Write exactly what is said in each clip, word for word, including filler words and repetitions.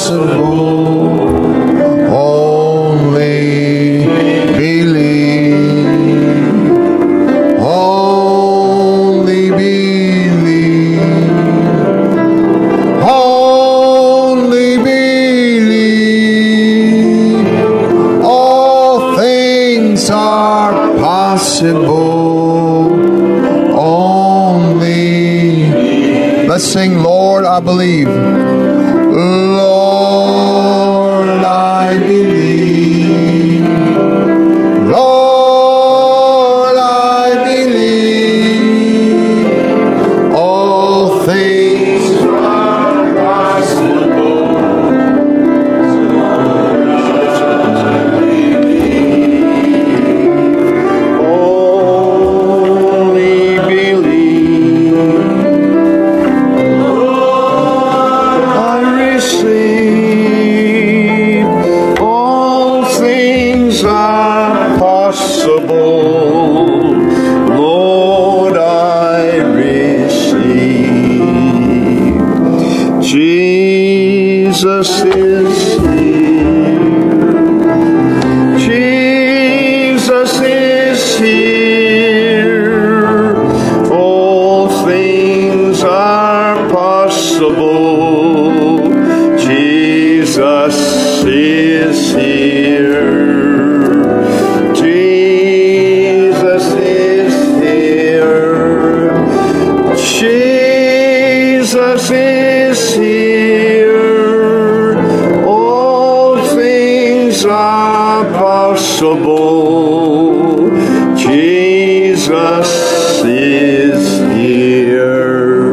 possible. Only believe. Only believe. Only believe. All things are possible. Only. Let's sing, Lord, I believe. Lord, I believe. Lord, I believe. All things are possible. Only believe. I receive. All things are possible. Lord, I receive. Jesus is here. Jesus is here. All things are possible. Jesus is here. Jesus is here. Jesus is here. All things are possible. Jesus is here.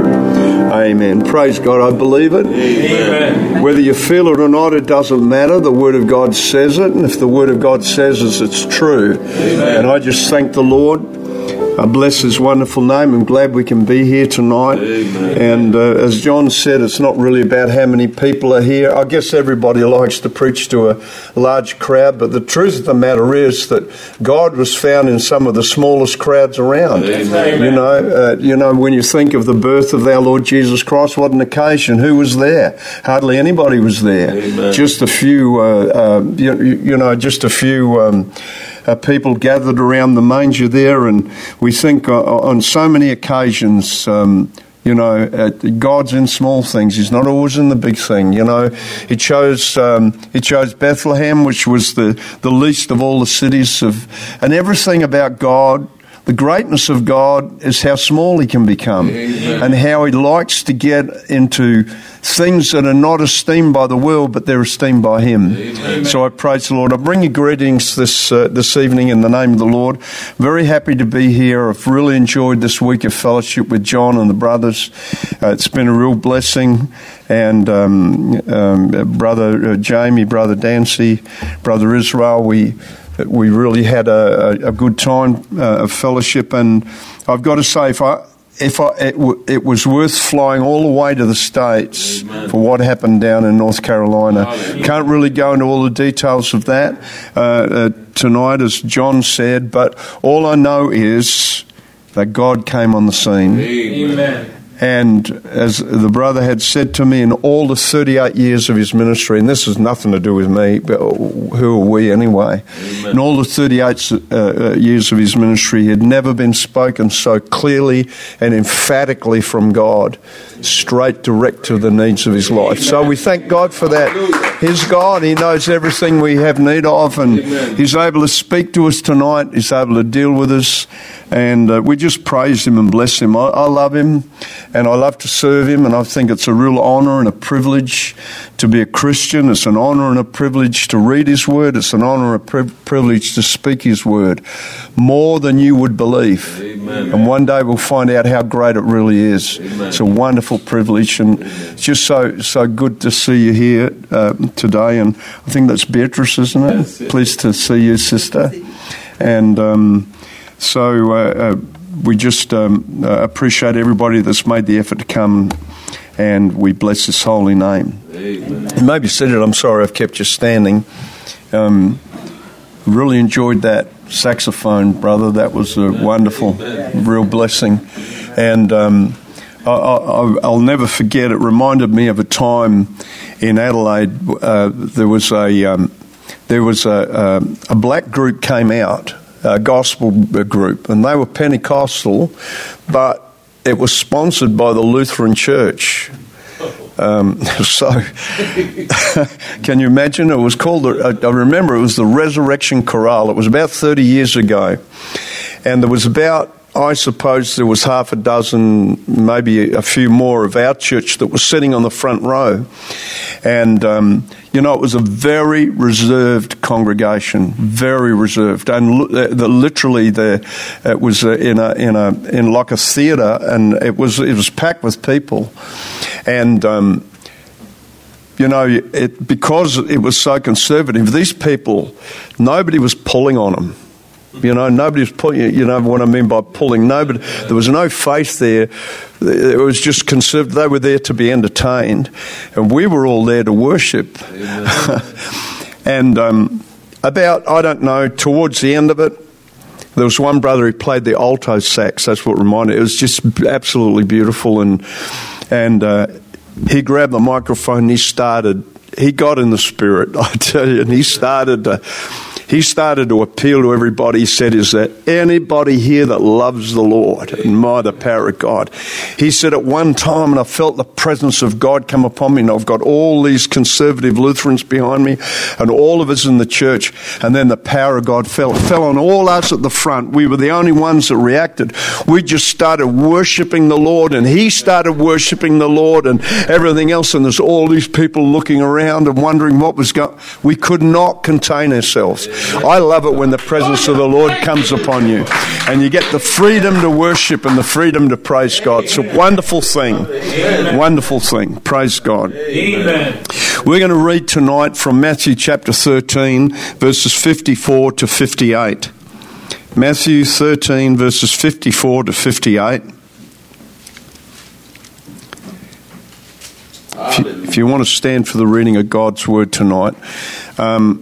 Amen. Praise God. I believe it. Amen. Whether you feel it or not, it doesn't matter. The Word of God says it, and if the Word of God says it, it's true. Amen. And I just thank the Lord. I bless His wonderful name. I'm glad we can be here tonight. Amen. And uh, as John said, it's not really about how many people are here. I guess everybody likes to preach to a large crowd, but the truth of the matter is that God was found in some of the smallest crowds around. Amen. You know, uh, you know, when you think of the birth of our Lord Jesus Christ, what an occasion! Who was there? Hardly anybody was there. Amen. Just a few, uh, uh, you, you know, just a few. Um, Uh, people gathered around the manger there, and we think uh, on so many occasions, um, you know, uh, God's in small things. He's not always in the big thing. You know, He chose um, He chose Bethlehem, which was the, the least of all the cities of, and everything about God. The greatness of God is how small He can become. Amen. And how He likes to get into things that are not esteemed by the world, but they're esteemed by Him. Amen. So I praise the Lord. I bring you greetings this uh, this evening in the name of the Lord. Very happy to be here. I've really enjoyed this week of fellowship with John and the brothers. Uh, it's been a real blessing. And um, um, Brother uh, Jamie, Brother Dancy, Brother Israel, we... We really had a, a, a good time uh, of fellowship, and I've got to say, if I if I it, w- it was worth flying all the way to the States. Amen. For what happened down in North Carolina. Hallelujah. Can't really go into all the details of that uh, uh, tonight, as John said, but all I know is that God came on the scene. Amen. And as the brother had said to me, in all the thirty-eight years of his ministry, and this has nothing to do with me, but who are we anyway? Amen. In all the thirty-eight uh, years of his ministry, he had never been spoken so clearly and emphatically from God, straight direct to the needs of his life. So we thank God for that. He's God. He knows everything we have need of, and Amen. He's able to speak to us tonight. He's able to deal with us. And uh, we just praise Him and bless Him. I, I love Him, and I love to serve Him, and I think it's a real honour and a privilege to be a Christian. It's an honour and a privilege to read His Word. It's an honour and a pri- privilege to speak His Word. More than you would believe. Amen. And one day we'll find out how great it really is. Amen. It's a wonderful privilege, and Amen. It's just so so good to see you here uh, today. And I think that's Beatrice, isn't it? Yes, yes. Pleased to see you, sister. And... Um, So uh, uh, we just um, uh, appreciate everybody that's made the effort to come, and we bless His holy name. Amen. You may be seated. I'm sorry I've kept you standing. Um, really enjoyed that saxophone, brother. That was a wonderful, real blessing. And um, I, I, I'll never forget. It reminded me of a time in Adelaide. Uh, there was a um, there was a, a, a black group came out, a gospel group, and they were Pentecostal, but it was sponsored by the Lutheran Church. Um, so, can you imagine? It was called, the, I remember it was the Resurrection Chorale. It was about thirty years ago. And there was about, I suppose there was half a dozen, maybe a few more of our church that was sitting on the front row. And, um, you know, it was a very reserved congregation, very reserved. And the, literally, the, it was in a in a in like a theatre, and it was it was packed with people. And um, you know, it, because it was so conservative, these people, nobody was pulling on them. You know, nobody was pulling, you know what I mean by pulling. Nobody, there was no faith there. It was just conservative. They were there to be entertained. And we were all there to worship. And um, about, I don't know, towards the end of it, there was one brother who played the alto sax. That's what reminded me. It was just absolutely beautiful. And, and uh, he grabbed the microphone and he started, he got in the spirit, I tell you, and he started to... He started to appeal to everybody. He said, is there anybody here that loves the Lord and my the power of God? He said, at one time, and I felt the presence of God come upon me, and I've got all these conservative Lutherans behind me and all of us in the church, and then the power of God fell. It fell on all us at the front. We were the only ones that reacted. We just started worshipping the Lord, and he started worshipping the Lord and everything else, and there's all these people looking around and wondering what was going on. We could not contain ourselves. I love it when the presence of the Lord comes upon you and you get the freedom to worship and the freedom to praise God. It's a wonderful thing. Wonderful thing. Praise God. Amen. We're going to read tonight from Matthew chapter thirteen, verses fifty-four to fifty-eight. Matthew thirteen, verses fifty-four to fifty-eight. If you, if you want to stand for the reading of God's word tonight. Um,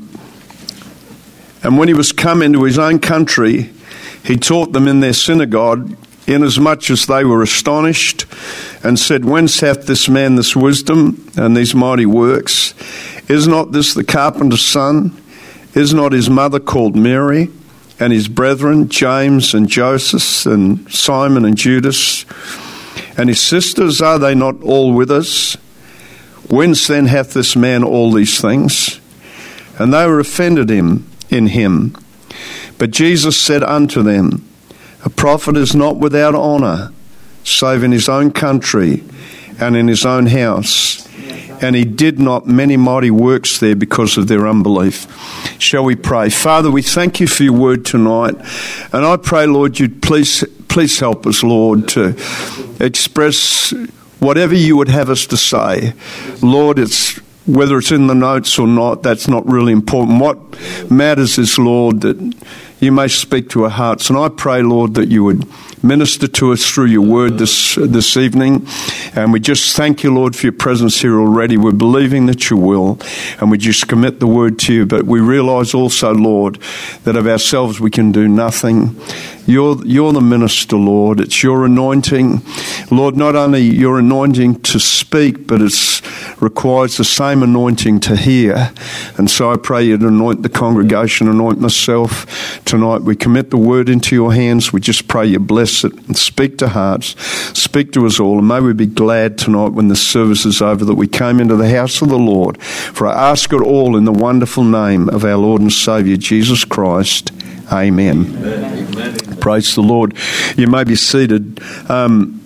And when he was come into his own country, he taught them in their synagogue, inasmuch as they were astonished, and said, whence hath this man this wisdom and these mighty works? Is not this the carpenter's son? Is not his mother called Mary, and his brethren, James and Joseph and Simon and Judas? And his sisters, are they not all with us? Whence then hath this man all these things? And they were offended him. in him. But Jesus said unto them, a prophet is not without honour, save in his own country and in his own house. And he did not many mighty works there because of their unbelief. Shall we pray? Father, we thank you for your word tonight. And I pray, Lord, you'd please, please help us, Lord, to express whatever you would have us to say. Lord, it's whether it's in the notes or not, that's not really important. What matters is, Lord, that you may speak to our hearts. And I pray, Lord, that you would minister to us through your word this this evening. And we just thank you, Lord, for your presence here already. We're believing that you will. And we just commit the word to you. But we realise also, Lord, that of ourselves we can do nothing. You're, you're the minister, Lord. It's your anointing. Lord, not only your anointing to speak, but it requires the same anointing to hear. And so I pray you'd anoint the congregation, anoint myself tonight. We commit the word into your hands. We just pray you bless it and speak to hearts. Speak to us all. And may we be glad tonight when the service is over that we came into the house of the Lord. For I ask it all in the wonderful name of our Lord and Saviour, Jesus Christ. Amen. Amen. Amen. Praise the Lord. You may be seated. Um,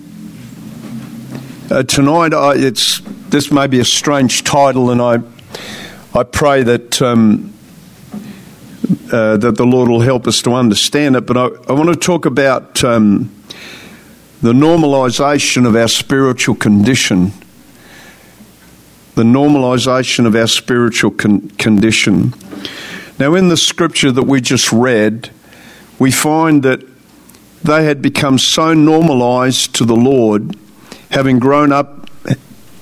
uh, tonight, I, it's this may be a strange title, and I I pray that um, uh, that the Lord will help us to understand it. But I, I want to talk about um, the normalisation of our spiritual condition. The normalisation of our spiritual con- condition. Now, in the scripture that we just read, we find that they had become so normalised to the Lord, having grown up, uh,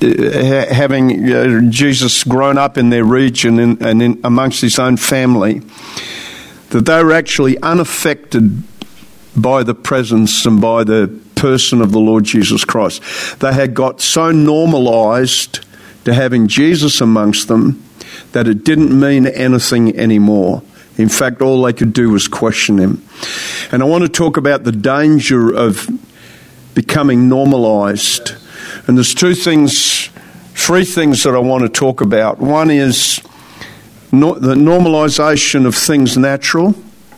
having uh, Jesus grown up in their region and, and in, amongst his own family, that they were actually unaffected by the presence and by the person of the Lord Jesus Christ. They had got so normalized to having Jesus amongst them that it didn't mean anything anymore. In fact, all they could do was question him. And I want to talk about the danger of becoming normalized. And there's two things, three things that I want to talk about. One is no, the normalization of things natural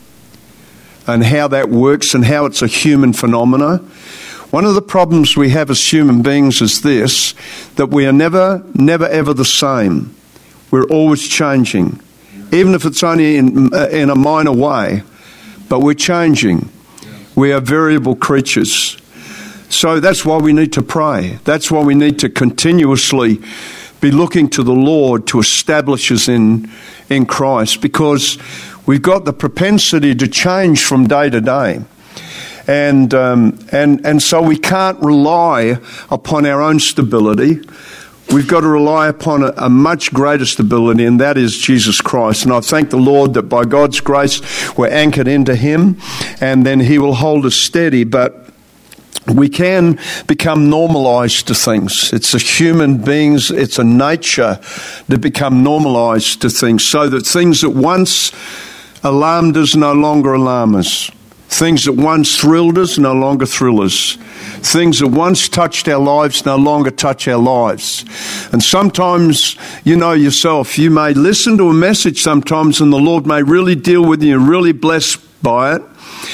and how that works and how it's a human phenomena. One of the problems we have as human beings is this, that we are never, never, ever the same. We're always changing, even if it's only in, uh, in a minor way, but we're changing. We are variable creatures. So that's why we need to pray. That's why we need to continuously be looking to the Lord to establish us in, in Christ, because we've got the propensity to change from day to day. And, um, and, and so we can't rely upon our own stability. We've got to rely upon a, a much greater stability, and that is Jesus Christ. And I thank the Lord that by God's grace we're anchored into him, and then he will hold us steady. But we can become normalized to things. It's a human beings, it's a nature to become normalized to things, so that things that once alarmed us no longer alarm us. Things that once thrilled us no longer thrill us. Things that once touched our lives no longer touch our lives. And sometimes, you know yourself, you may listen to a message sometimes and the Lord may really deal with you and really blessed by it.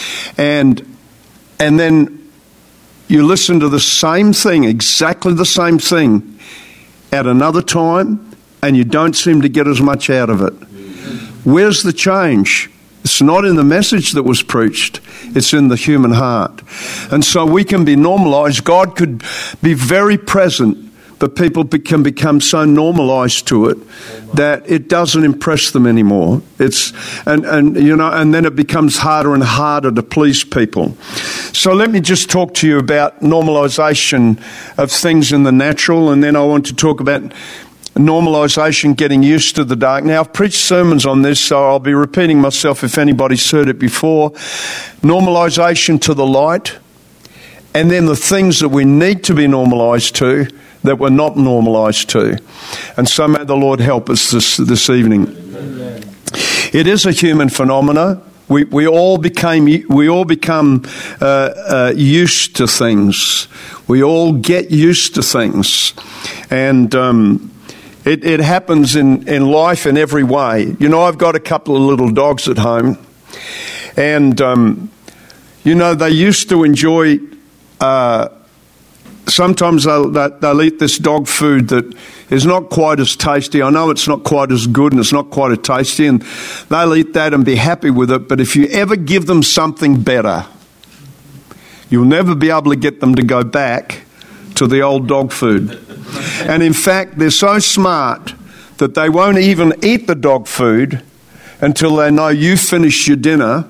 And, and then you listen to the same thing, exactly the same thing, at another time, and you don't seem to get as much out of it. Where's the change? It's not in the message that was preached. It's in the human heart. And so we can be normalized. God could be very present, but people be, can become so normalized to it that it doesn't impress them anymore. It's and, and you know, and then it becomes harder and harder to please people. So let me just talk to you about normalization of things in the natural, and then I want to talk about normalization, getting used to the dark. Now, I've preached sermons on this, so I'll be repeating myself if anybody's heard it before. Normalization to the light, and then the things that we need to be normalized to that we're not normalized to. And so may the Lord help us this, this evening. Amen. It is a human phenomena. We we all became we all become uh, uh, used to things. We all get used to things, and um, It, it happens in, in life in every way. You know, I've got a couple of little dogs at home, and, um, you know, they used to enjoy, uh, sometimes they'll, they'll eat this dog food that is not quite as tasty. I know it's not quite as good and it's not quite as tasty, and they'll eat that and be happy with it. But if you ever give them something better, you'll never be able to get them to go back to the old dog food. And in fact, they're so smart that they won't even eat the dog food until they know you finished your dinner,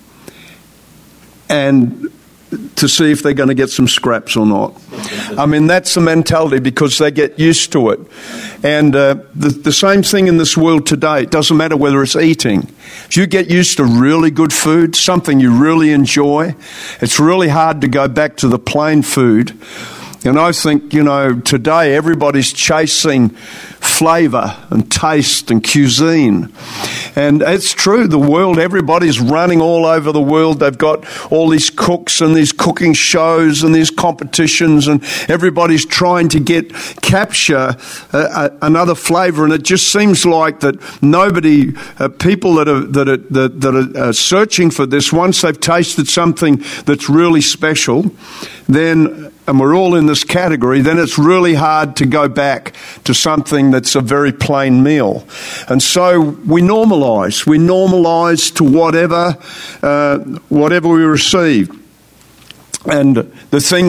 and to see if they're going to get some scraps or not. I mean, that's the mentality, because they get used to it. And uh, the, the same thing in this world today. It doesn't matter whether it's eating. If you get used to really good food, something you really enjoy, it's really hard to go back to the plain food. And I think, you know, today everybody's chasing flavour and taste and cuisine. And it's true, the world, everybody's running all over the world. They've got all these cooks and these cooking shows and these competitions, and everybody's trying to get, capture uh, another flavour. And it just seems like that nobody, uh, people that are, that are, that, that are uh, searching for this, once they've tasted something that's really special, then, and we're all in this category, then it's really hard to go back to something that's a very plain meal. And so we normalise. We normalise to whatever, uh, whatever we receive. And the things that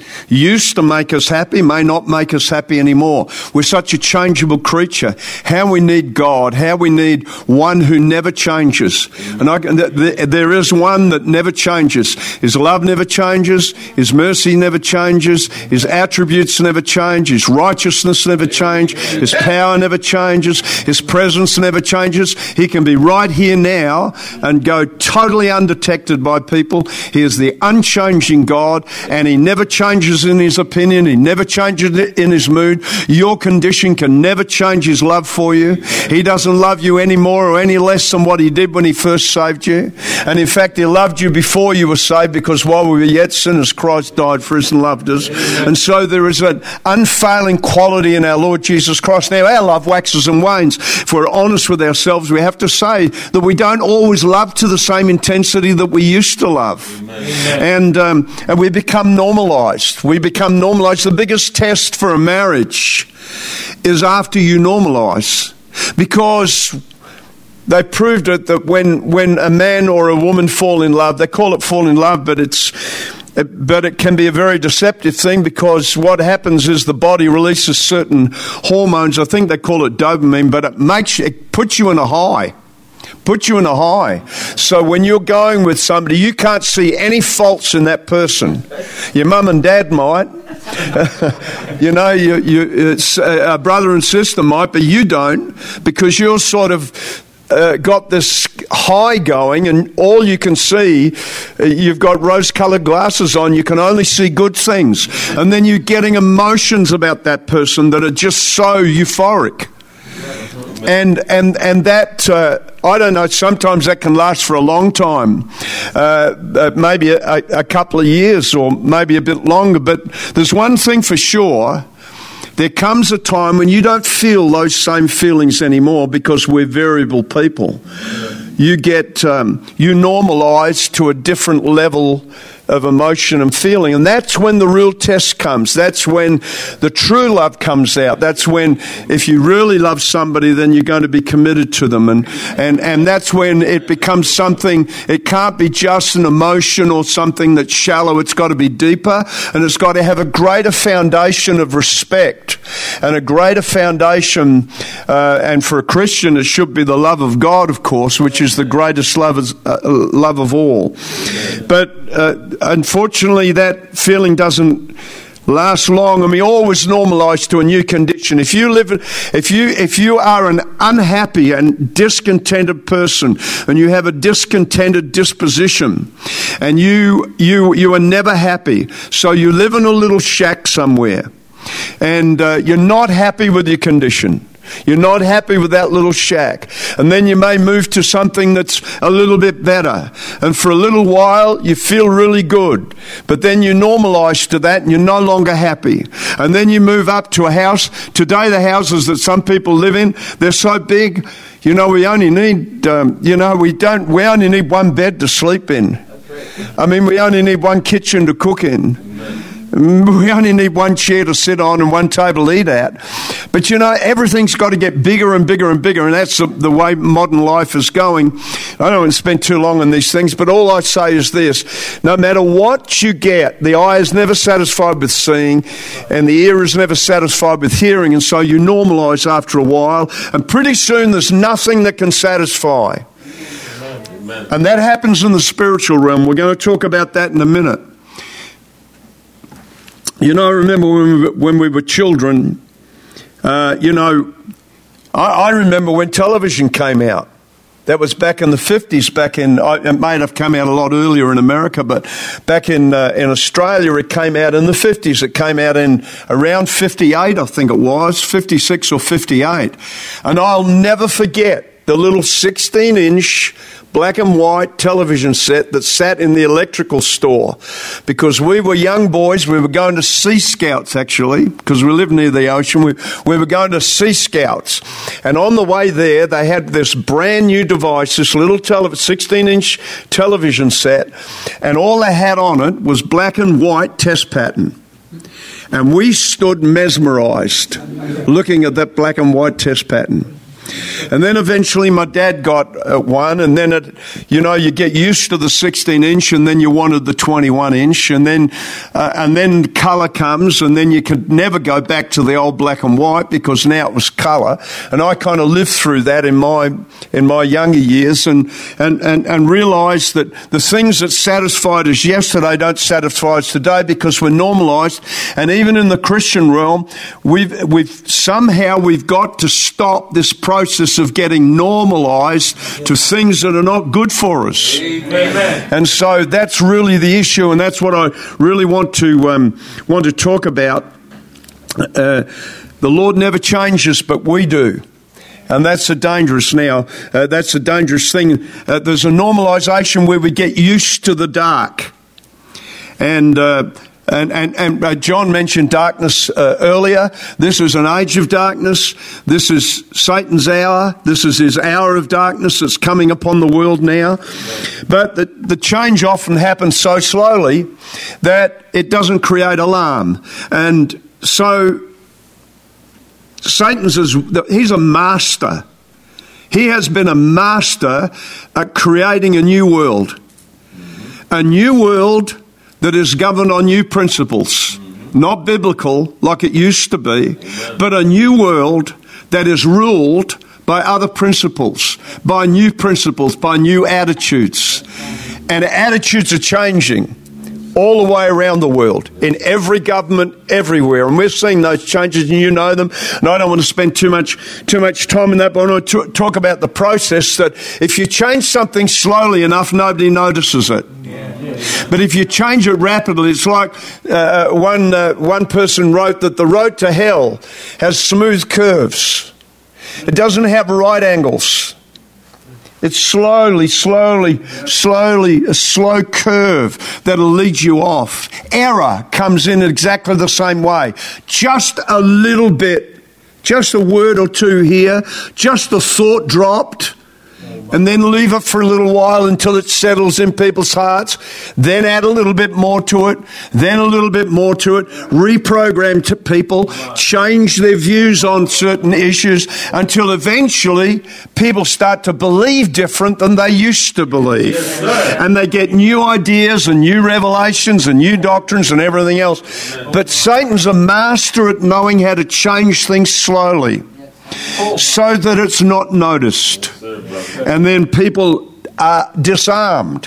used to make us happy may not make us happy anymore. We're such a changeable creature. How we need God, how we need one who never changes. And I, there is one that never changes. His love never changes. His mercy never changes. His attributes never change. His righteousness never changes. His power never changes. His presence never changes. He can be right here now and go totally undetected by people. He is the unchanging God, and he never changes in his opinion. He never changes in his mood. Your condition can never change his love for you. He doesn't love you any more or any less than what he did when he first saved you. And in fact, he loved you before you were saved, because while we were yet sinners, Christ died for us and loved us. And so there is an unfailing quality in our Lord Jesus Christ. Now, our love waxes and wanes. If we're honest with ourselves, we have to say that we don't always love to the same intensity that we used to love. Amen. And, um, and we become normalized. We become normalized. The biggest test for a marriage is after you normalize, because they proved it that when, when a man or a woman fall in love, they call it fall in love, but it's but it can be a very deceptive thing, because what happens is the body releases certain hormones. I think they call it dopamine, but it makes it puts you in a high. Put you in a high. So when you're going with somebody, you can't see any faults in that person. Your mum and dad might. you know, you, you, it's a brother and sister might, but you don't, because you're sort of uh, got this high going, and all you can see, uh, you've got rose-coloured glasses on, you can only see good things. And then you're getting emotions about that person that are just so euphoric. And and and that, uh, I don't know, sometimes that can last for a long time, uh, uh, maybe a, a couple of years or maybe a bit longer. But there's one thing for sure. There comes a time when you don't feel those same feelings anymore, because we're variable people. You get, um, you normalise to a different level of emotion and feeling. And that's when the real test comes. That's when the true love comes out. That's when, if you really love somebody, then you're going to be committed to them. And, and, and that's when it becomes something, it can't be just an emotion or something that's shallow. It's got to be deeper, and it's got to have a greater foundation of respect and a greater foundation. Uh, and for a Christian, it should be the love of God, of course, which is the greatest love, is, uh, love of all. But uh, unfortunately, that feeling doesn't last long, and we always normalise to a new condition. If you live, if you if you are an unhappy and discontented person, and you have a discontented disposition, and you you you are never happy, so you live in a little shack somewhere, and uh, you're not happy with your condition. You're not happy with that little shack. And then you may move to something that's a little bit better. And for a little while, you feel really good. But then you normalise to that and you're no longer happy. And then you move up to a house. Today, the houses that some people live in, they're so big, you know, we only need, um, you know, we don't, we only need one bed to sleep in. I mean, we only need one kitchen to cook in. Amen. We only need one chair to sit on and one table to eat at. But, you know, everything's got to get bigger and bigger and bigger, and that's the, the way modern life is going. I don't want to spend too long on these things, but all I say is this. No matter what you get, the eye is never satisfied with seeing, and the ear is never satisfied with hearing, and so you normalise after a while, and pretty soon there's nothing that can satisfy. Amen. And that happens in the spiritual realm. We're going to talk about that in a minute. You know, I remember when we were, when we were children, uh, you know, I, I remember when television came out. That was back in the fifties, back in, it may have come out a lot earlier in America, but back in uh, in Australia it came out in the fifties. It came out in around fifty-eight, I think it was, fifty-six or fifty-eight. And I'll never forget the little sixteen-inch black and white television set that sat in the electrical store, because we were young boys. We were going to Sea Scouts, actually, because we lived near the ocean. We, we were going to Sea Scouts, and on the way there they had this brand new device, this little tele- sixteen-inch television set, and all they had on it was black and white test pattern. And we stood mesmerised looking at that black and white test pattern. And then eventually my dad got uh, one, and then it, you know, you get used to the sixteen inch, and then you wanted the twenty-one inch, and then uh, and then colour comes, and then you could never go back to the old black and white because now it was colour. And I kind of lived through that in my in my younger years, and and and, and realised that the things that satisfied us yesterday don't satisfy us today because we're normalised. And even in the Christian realm, we've we've somehow we've got to stop this process of getting normalised to things that are not good for us. Amen. And so that's really the issue, and that's what I really want to um, want to talk about. Uh, the Lord never changes, but we do. And that's a dangerous now. Uh, that's a dangerous thing. Uh, there's a normalisation where we get used to the dark. And uh, and and, and uh, John mentioned darkness uh, earlier. This is an age of darkness. This is Satan's hour. This is his hour of darkness that's coming upon the world now. But the, the change often happens so slowly that it doesn't create alarm. And so Satan's is, he's a master. He has been a master at creating a new world. A new world that is governed on new principles. Not biblical like it used to be, but a new world that is ruled by other principles, by new principles, by new attitudes. And attitudes are changing all the way around the world, in every government, everywhere. And we're seeing those changes, and you know them. And I don't want to spend too much too much time in that, but I want to talk about the process that if you change something slowly enough, nobody notices it. But if you change it rapidly, it's like uh, one uh, one person wrote that the road to hell has smooth curves. It doesn't have right angles. It's slowly, slowly, slowly, a slow curve that'll lead you off. Error comes in exactly the same way. Just a little bit, just a word or two here, just a thought dropped, and then leave it for a little while until it settles in people's hearts. Then add a little bit more to it, then a little bit more to it. Reprogram to people, change their views on certain issues until eventually people start to believe different than they used to believe. And they get new ideas and new revelations and new doctrines and everything else. But Satan's a master at knowing how to change things slowly, so that it's not noticed. And then people are disarmed.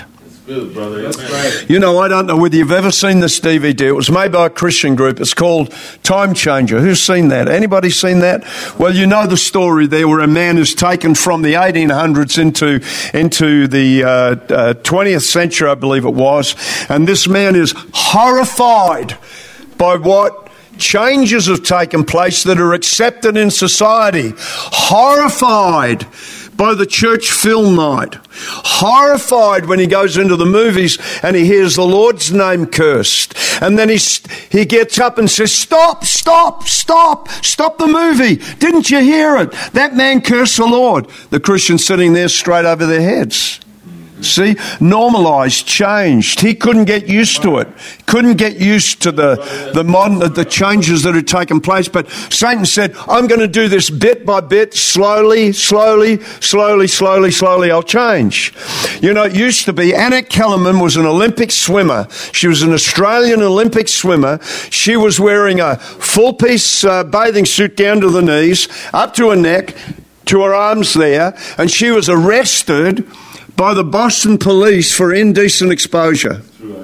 You know, I don't know whether you've ever seen this D V D. It was made by a Christian group. It's called Time Changer. Who's seen that? Anybody seen that? Well, you know the story there where a man is taken from the eighteen hundreds into, into the uh, uh, twentieth century, I believe it was. And this man is horrified by what changes have taken place that are accepted in society. Horrified by the church film night. Horrified when he goes into the movies and he hears the Lord's name cursed. And then he, he gets up and says, stop, stop, stop, stop the movie. Didn't you hear it? That man cursed the Lord. The Christians sitting there straight over their heads. See, normalised, changed. He couldn't get used to it. Couldn't get used to the the modern the changes that had taken place. But Satan said, "I'm going to do this bit by bit, slowly, slowly, slowly, slowly, slowly. I'll change." You know, it used to be Annette Kellerman was an Olympic swimmer. She was an Australian Olympic swimmer. She was wearing a full piece uh, bathing suit down to the knees, up to her neck, to her arms there, and she was arrested by the Boston police for indecent exposure.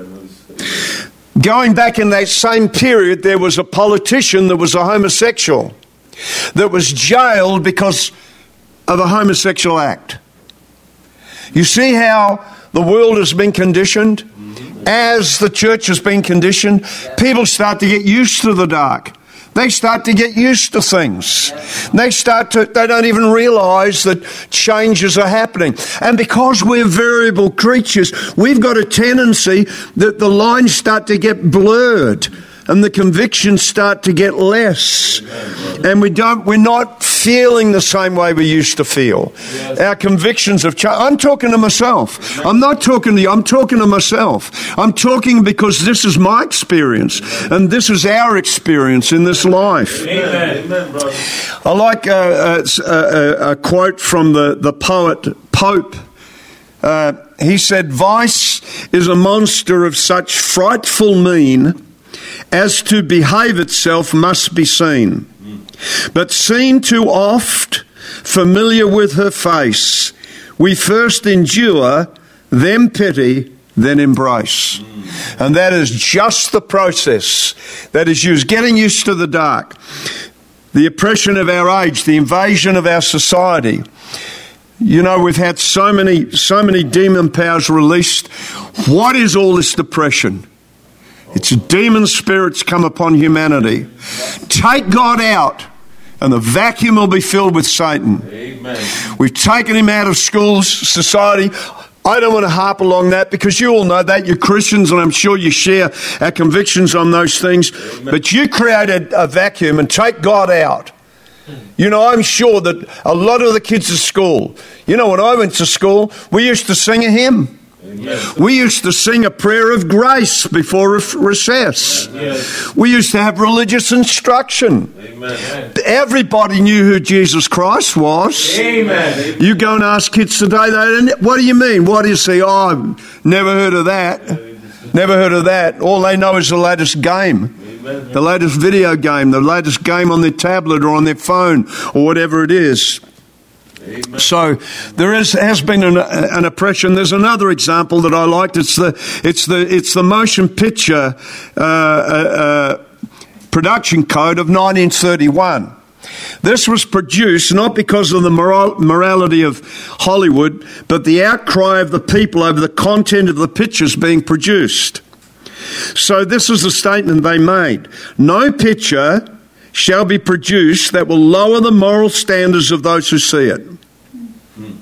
Going back in that same period, there was a politician that was a homosexual that was jailed because of a homosexual act. You see how the world has been conditioned? As the church has been conditioned, people start to get used to the dark. They start to get used to things. They start to, they don't even realise that changes are happening. And because we're variable creatures, we've got a tendency that the lines start to get blurred. and the convictions start to get less. And we don't, we're not feeling the same way we used to feel. Yes. Our convictions have changed. I'm talking to myself. I'm not talking to you. I'm talking to myself. I'm talking because this is my experience, and this is our experience in this life. Amen. Amen, I like a, a, a, a quote from the, the poet Pope. Uh, he said, "Vice is a monster of such frightful mien as to behave itself must be seen. But seen too oft, familiar with her face, we first endure, then pity, then embrace." And that is just the process that is used, getting used to the dark, the oppression of our age, the invasion of our society. You know, we've had so many, so many demon powers released. What is all this depression? It's demon spirits come upon humanity. Take God out, and the vacuum will be filled with Satan. Amen. We've taken him out of schools, society. I don't want to harp along that because you all know that. You're Christians, and I'm sure you share our convictions on those things. Amen. But you created a vacuum and take God out. You know, I'm sure that a lot of the kids at school, you know, when I went to school, we used to sing a hymn. Yes. We used to sing a prayer of grace before recess. Yes. We used to have religious instruction. Amen. Everybody knew who Jesus Christ was. Amen. You go and ask kids today, they, what do you mean? What is he? Oh, I've never heard of that. Never heard of that. All they know is the latest game. Amen. The latest video game, the latest game on their tablet or on their phone or whatever it is. Amen. So there is, has been an, an oppression. There's another example that I liked. It's the it's the it's the motion picture uh, uh, production code of nineteen thirty-one. This was produced not because of the moral, morality of Hollywood, but the outcry of the people over the content of the pictures being produced. So this is the statement they made: no picture shall be produced that will lower the moral standards of those who see it. Hmm.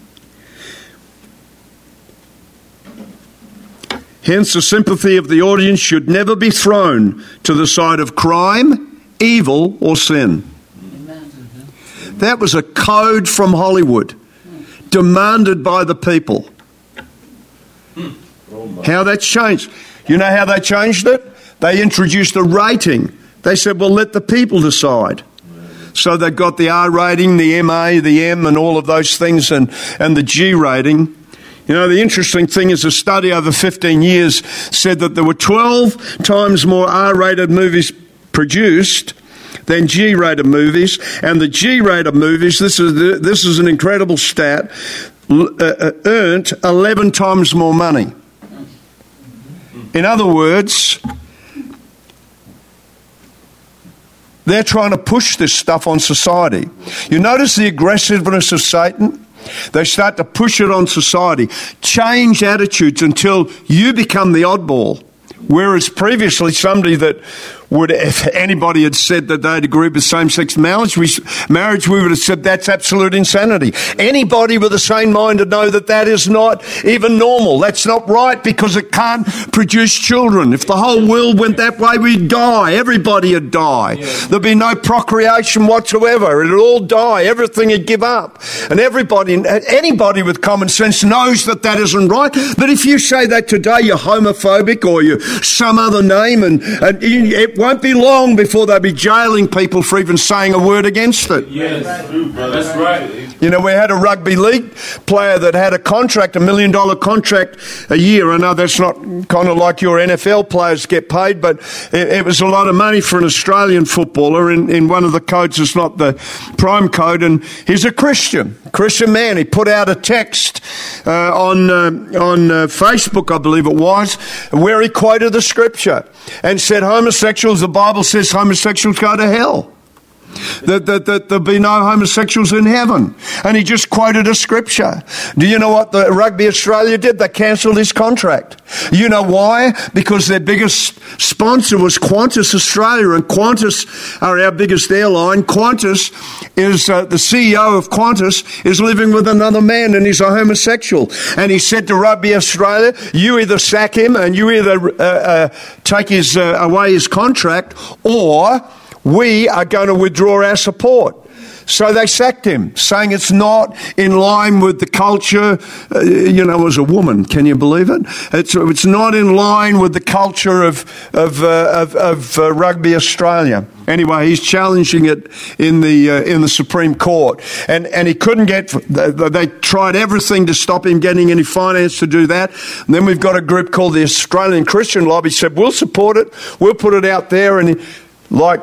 Hence, the sympathy of the audience should never be thrown to the side of crime, evil, or sin. Mm-hmm. That was a code from Hollywood, demanded by the people. Hmm. Oh, how that's changed. You know how they changed it? They introduced a rating. They said, well, let the people decide. So they got the R rating, the M A, the M, and all of those things, and, and the G rating. You know, the interesting thing is a study over fifteen years said that there were twelve times more R-rated movies produced than G-rated movies. And the G-rated movies, this is, the, this is an incredible stat, uh, earned eleven times more money. In other words, they're trying to push this stuff on society. You notice the aggressiveness of Satan? They start to push it on society. Change attitudes until you become the oddball. Whereas previously somebody that would, if anybody had said that they'd agree with same-sex marriage, we, marriage, we would have said that's absolute insanity. Anybody with a sane mind would know that that is not even normal. That's not right because it can't produce children. If the whole world went that way, we'd die. Everybody would die. There'd be no procreation whatsoever. It'd all die. Everything would give up. And everybody, anybody with common sense knows that that isn't right. But if you say that today, you're homophobic or you're some other name, and, and it won't be long before they'll be jailing people for even saying a word against it. Yes, that's right. You know, we had a rugby league player that had a contract, a million dollar contract a year. I know that's not kind of like your N F L players get paid, but it, it was a lot of money for an Australian footballer. In, in one of the codes, it's not the prime code, and he's a Christian, Christian man. He put out a text uh, on uh, on uh, Facebook, I believe it was, where he quoted the scripture and said, homosexuals, the Bible says homosexuals go to hell. That, that, that there'll be no homosexuals in heaven. And he just quoted a scripture. Do you know what the Rugby Australia did? They cancelled his contract. You know why? Because their biggest sponsor was Qantas Australia, and Qantas are our biggest airline. Qantas is, uh, the C E O of Qantas is living with another man, and he's a homosexual. And he said to Rugby Australia, you either sack him and you either uh, uh, take his uh, away his contract, or we are going to withdraw our support. So they sacked him, saying it's not in line with the culture. Uh, you know, as a woman, can you believe it? It's it's not in line with the culture of of uh, of, of uh, Rugby Australia. Anyway, he's challenging it in the uh, in the Supreme Court, and and he couldn't get. They, they tried everything to stop him getting any finance to do that. And then we've got a group called the Australian Christian Lobby. Said we'll support it, we'll put it out there, and he, like.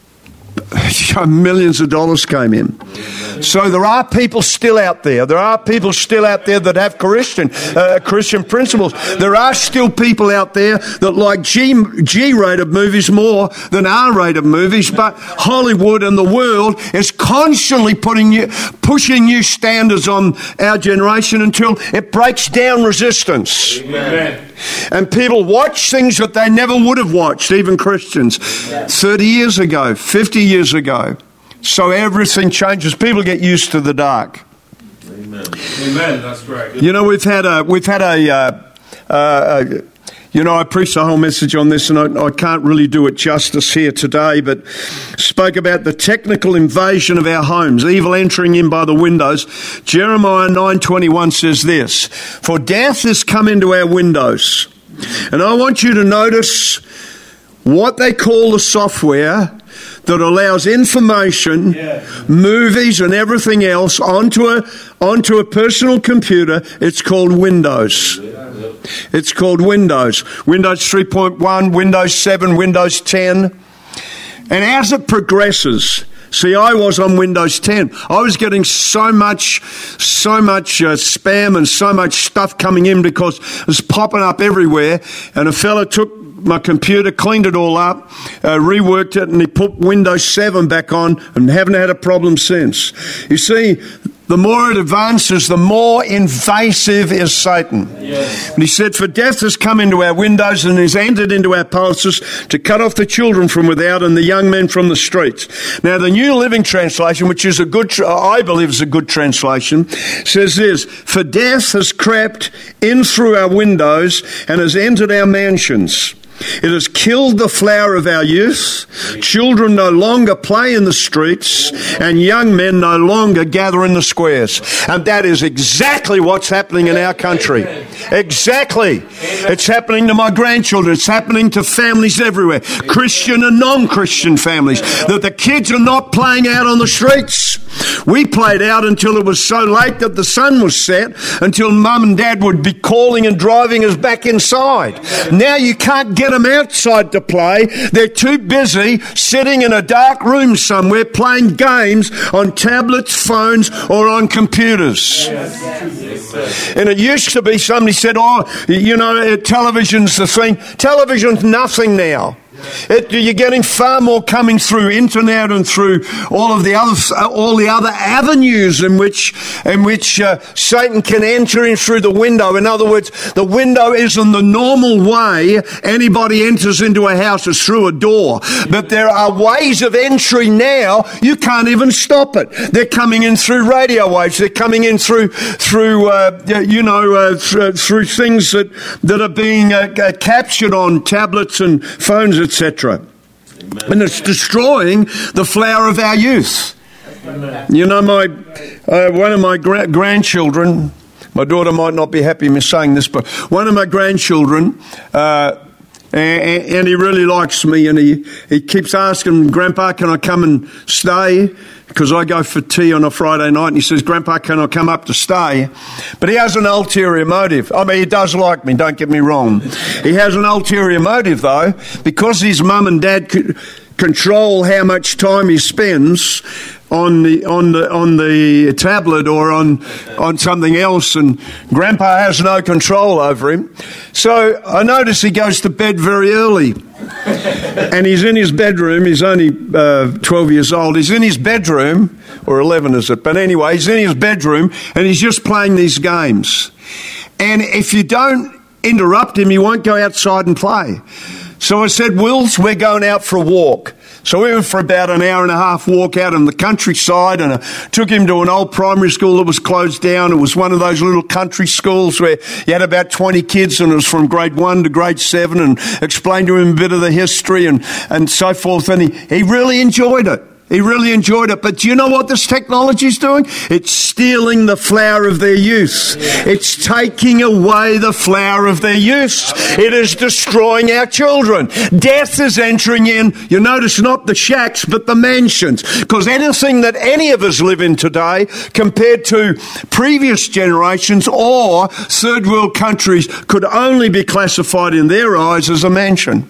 Millions of dollars came in. So there are people still out there. There are people still out there that have Christian uh, Christian principles. There are still people out there that like G, G-rated movies more than R-rated movies. But Hollywood and the world is constantly putting new, pushing new standards on our generation until it breaks down resistance. Amen. And people watch things that they never would have watched, even Christians, thirty years ago, fifty years ago. So everything changes. People get used to the dark. Amen. Amen. That's right. You know, we've had a, we've had a, uh, uh, a you know, I preached a whole message on this, and I, I can't really do it justice here today, but spoke about the technical invasion of our homes, evil entering in by the windows. Jeremiah nine twenty-one says this, for death has come into our windows. And I want you to notice what they call the software that allows information, yeah. movies and everything else onto a onto a personal computer. It's called Windows. It's called Windows. Windows three point one, Windows seven, Windows ten. And as it progresses, see, I was on Windows ten. I was getting so much, so much uh, spam and so much stuff coming in because it was popping up everywhere. And a fella took my computer, cleaned it all up, uh, reworked it, and he put Windows seven back on, and haven't had a problem since. You see, the more it advances, the more invasive is Satan. Yes. And he said, for death has come into our windows and has entered into our palaces to cut off the children from without and the young men from the streets. Now, the New Living Translation, which is a good, I believe is a good translation, says this, for death has crept in through our windows and has entered our mansions. It has killed the flower of our youth. Children no longer play in the streets, and young men no longer gather in the squares. And that is exactly what's happening in our country. Exactly. It's happening to my grandchildren. It's happening to families everywhere, Christian and non-Christian families, that the kids are not playing out on the streets. We played out until it was so late that the sun was set, until mum and dad would be calling and driving us back inside. Now you can't get them outside to play. They're too busy sitting in a dark room somewhere playing games on tablets, phones, or on computers. Yes. And it used to be somebody said, oh, you know, television's the thing. Television's nothing now. It, you're getting far more coming through internet and through all of the other all the other avenues in which in which uh, Satan can enter in through the window. In other words, the window isn't the normal way anybody enters into a house is through a door. But there are ways of entry now. You can't even stop it. They're coming in through radio waves. They're coming in through through uh, you know uh, th- through things that that are being uh, uh, captured on tablets and phones, et cetera. And it's destroying the flower of our youth. Amen. You know, my uh, one of my gra- grandchildren, my daughter might not be happy me saying this, but one of my grandchildren, uh, and, and he really likes me, and he, he keeps asking, Grandpa, can I come and stay? Because I go for tea on a Friday night, and he says, Grandpa, can I come up to stay? But he has an ulterior motive. I mean, he does like me, don't get me wrong. He has an ulterior motive, though, because his mum and dad c- control how much time he spends on the on the on the tablet or on on something else, and Grandpa has no control over him. So I notice he goes to bed very early, and he's in his bedroom. He's only uh, twelve years old. He's in his bedroom, or eleven is it? But anyway, he's in his bedroom, and he's just playing these games. And if you don't interrupt him, he won't go outside and play. So I said, Wills, we're going out for a walk. So we went for about an hour and a half walk out in the countryside, and I took him to an old primary school that was closed down. It was one of those little country schools where you had about twenty kids, and it was from grade one to grade seven, and explained to him a bit of the history and, and so forth. And he, he really enjoyed it. He really enjoyed it. But do you know what this technology is doing? It's stealing the flower of their youth. It's taking away the flower of their youth. It is destroying our children. Death is entering in, you notice, not the shacks, but the mansions. Because anything that any of us live in today, compared to previous generations or third world countries, could only be classified in their eyes as a mansion.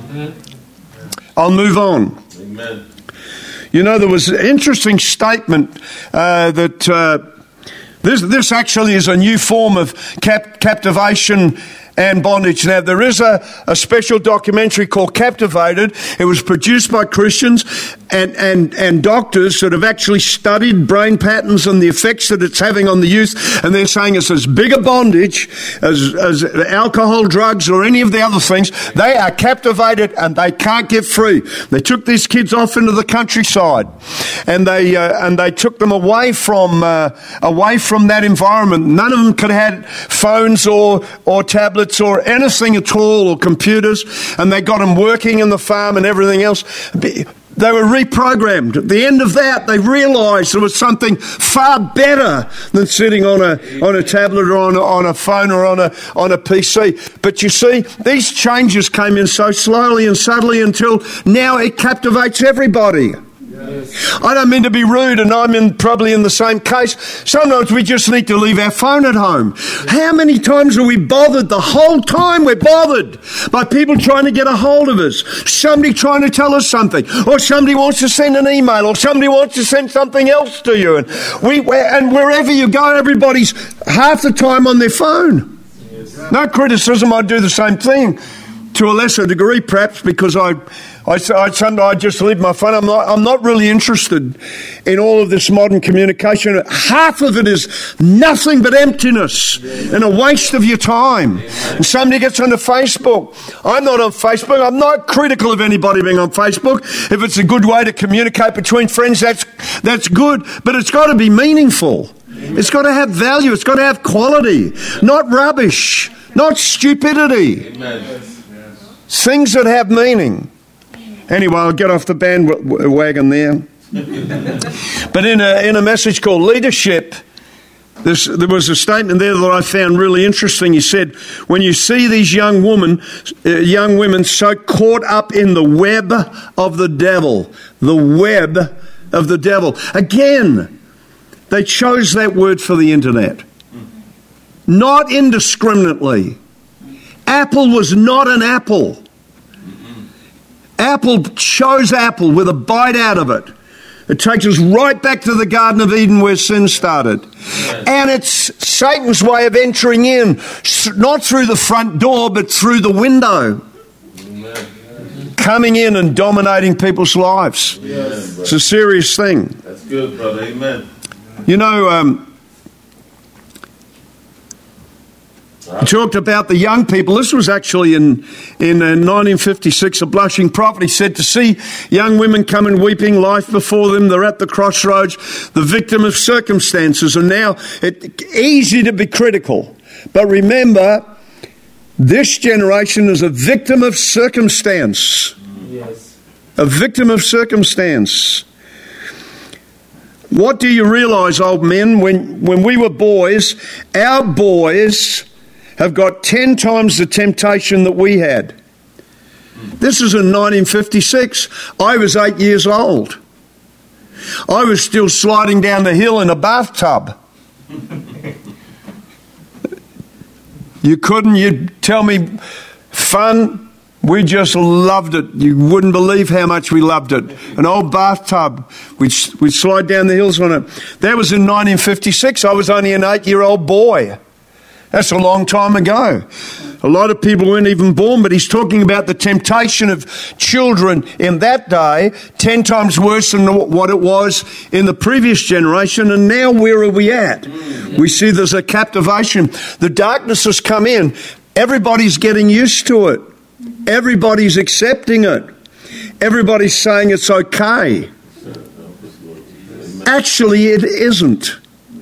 I'll move on. Amen. You know, there was an interesting statement uh, that uh, this this actually is a new form of cap- captivation and bondage. Now, there is a, a special documentary called Captivated. It was produced by Christians and, and, and doctors that have actually studied brain patterns and the effects that it's having on the youth. And they're saying it's as big a bondage as, as alcohol, drugs, or any of the other things. They are captivated and they can't get free. They took these kids off into the countryside, and they uh, and they took them away from uh, away from that environment. None of them could have had phones or or tablets or anything at all, or computers, and they got them working in the farm and everything else. They were reprogrammed. At the end of that, they realised there was something far better than sitting on a on a tablet or on a, on a phone or on a on a P C. But you see, these changes came in so slowly and subtly until now it captivates everybody. Yes. I don't mean to be rude, and I'm in probably in the same case. Sometimes we just need to leave our phone at home. How many times are we bothered? The whole time we're bothered by people trying to get a hold of us. Somebody trying to tell us something, or somebody wants to send an email, or somebody wants to send something else to you. And we and wherever you go, everybody's half the time on their phone. Yes. No criticism. I do the same thing to a lesser degree, perhaps, because I. I, I, I just leave my phone. I'm not, I'm not really interested in all of this modern communication. Half of it is nothing but emptiness and a waste of your time. And somebody gets onto Facebook. I'm not on Facebook. I'm not critical of anybody being on Facebook. If it's a good way to communicate between friends, that's that's good. But it's got to be meaningful. It's got to have value. It's got to have quality. Not rubbish. Not stupidity. Things that have meaning. Anyway, I'll get off the bandwagon there. But in a in a message called Leadership, this, there was a statement there that I found really interesting. He said, when you see these young women, uh, young women so caught up in the web of the devil, the web of the devil. Again, they chose that word for the internet. Not indiscriminately. Apple was not an apple. Apple chose apple with a bite out of it. It takes us right back to the Garden of Eden where sin started. Yes. And it's Satan's way of entering in, not through the front door, but through the window. Amen. Coming in and dominating people's lives. Yes. It's a serious thing. That's good, brother. Amen. You know, um, he talked about the young people. This was actually in in uh, nineteen fifty-six. A blushing prophet. He said, to see young women come and weeping, life before them, they're at the crossroads, the victim of circumstances. And now it's easy to be critical. But remember, this generation is a victim of circumstance. Yes. A victim of circumstance. What do you realise, old men, when, when we were boys, our boys have got ten times the temptation that we had. This is in nineteen fifty-six. I was eight years old. I was still sliding down the hill in a bathtub. You couldn't, you'd tell me fun, We just loved it. You wouldn't believe how much we loved it. An old bathtub. We'd, we'd slide down the hills on it. That was in nineteen fifty-six. I was only an eight-year-old boy. That's a long time ago. A lot of people weren't even born, but he's talking about the temptation of children in that day, ten times worse than what it was in the previous generation. And now where are we at? We see there's a captivation. The darkness has come in. Everybody's getting used to it. Everybody's accepting it. Everybody's saying it's okay. Actually, it isn't.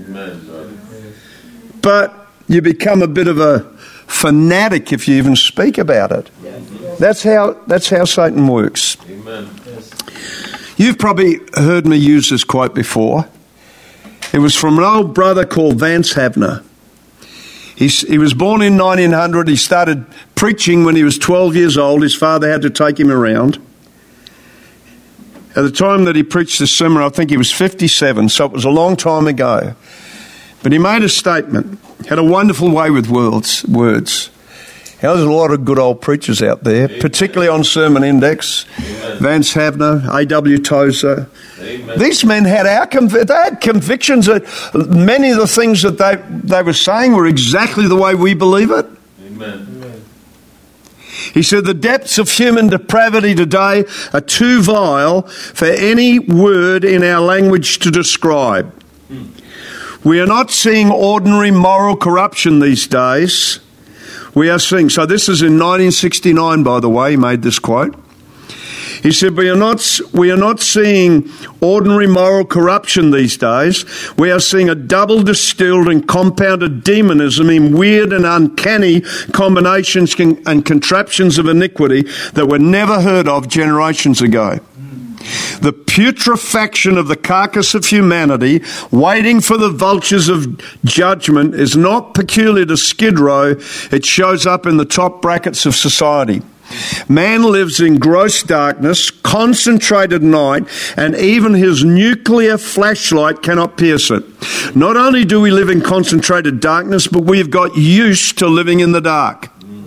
But you become a bit of a fanatic if you even speak about it. That's how that's how Satan works. You've probably heard me use this quote before. It was from an old brother called Vance Havner. He's, he was born in nineteen hundred. He started preaching when he was twelve years old. His father had to take him around. At the time that he preached this sermon, I think he was fifty-seven, so it was a long time ago. But he made a statement, had a wonderful way with words. words. Now, there's a lot of good old preachers out there, Amen. Particularly on Sermon Index. Amen. Vance Havner, A W Tozer. Amen. These men had our conv- they had convictions that many of the things that they, they were saying were exactly the way we believe it. Amen. Amen. He said, the depths of human depravity today are too vile for any word in our language to describe. Hmm. We are not seeing ordinary moral corruption these days. We are seeing, so this is in nineteen sixty-nine, by the way, he made this quote. He said, we are not, we are not seeing ordinary moral corruption these days. We are seeing a double distilled and compounded demonism in weird and uncanny combinations and contraptions of iniquity that were never heard of generations ago. The putrefaction of the carcass of humanity, waiting for the vultures of judgment, is not peculiar to Skid Row. It shows up in the top brackets of society. Man lives in gross darkness, concentrated night, and even his nuclear flashlight cannot pierce it. Not only do we live in concentrated darkness, but we've got used to living in the dark.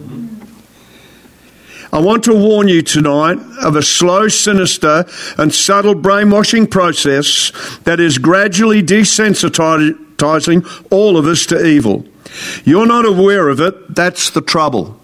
I want to warn you tonight of a slow, sinister and subtle brainwashing process that is gradually desensitizing all of us to evil. You're not aware of it. That's the trouble.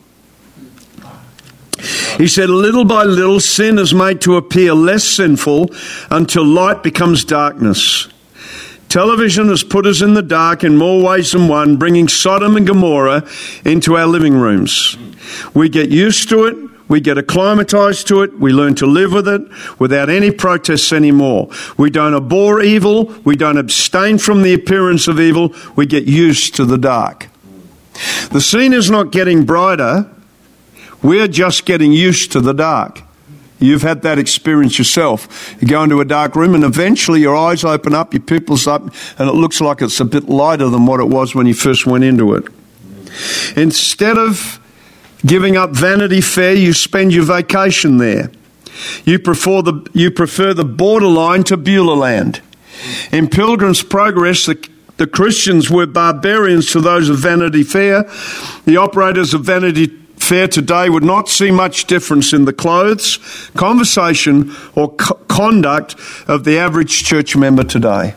He said, little by little, sin is made to appear less sinful until light becomes darkness. Television has put us in the dark in more ways than one, bringing Sodom and Gomorrah into our living rooms. We get used to it. We get acclimatized to it. We learn to live with it without any protests anymore. We don't abhor evil. We don't abstain from the appearance of evil. We get used to the dark. The scene is not getting brighter. We're just getting used to the dark. You've had that experience yourself. You go into a dark room and eventually your eyes open up, your pupils up, and it looks like it's a bit lighter than what it was when you first went into it. Instead of giving up Vanity Fair, you spend your vacation there. You prefer the, you prefer the borderline to Beulah Land. In Pilgrim's Progress, the, the Christians were barbarians to those of Vanity Fair. The operators of Vanity Fair today would not see much difference in the clothes, conversation, or co- conduct of the average church member today.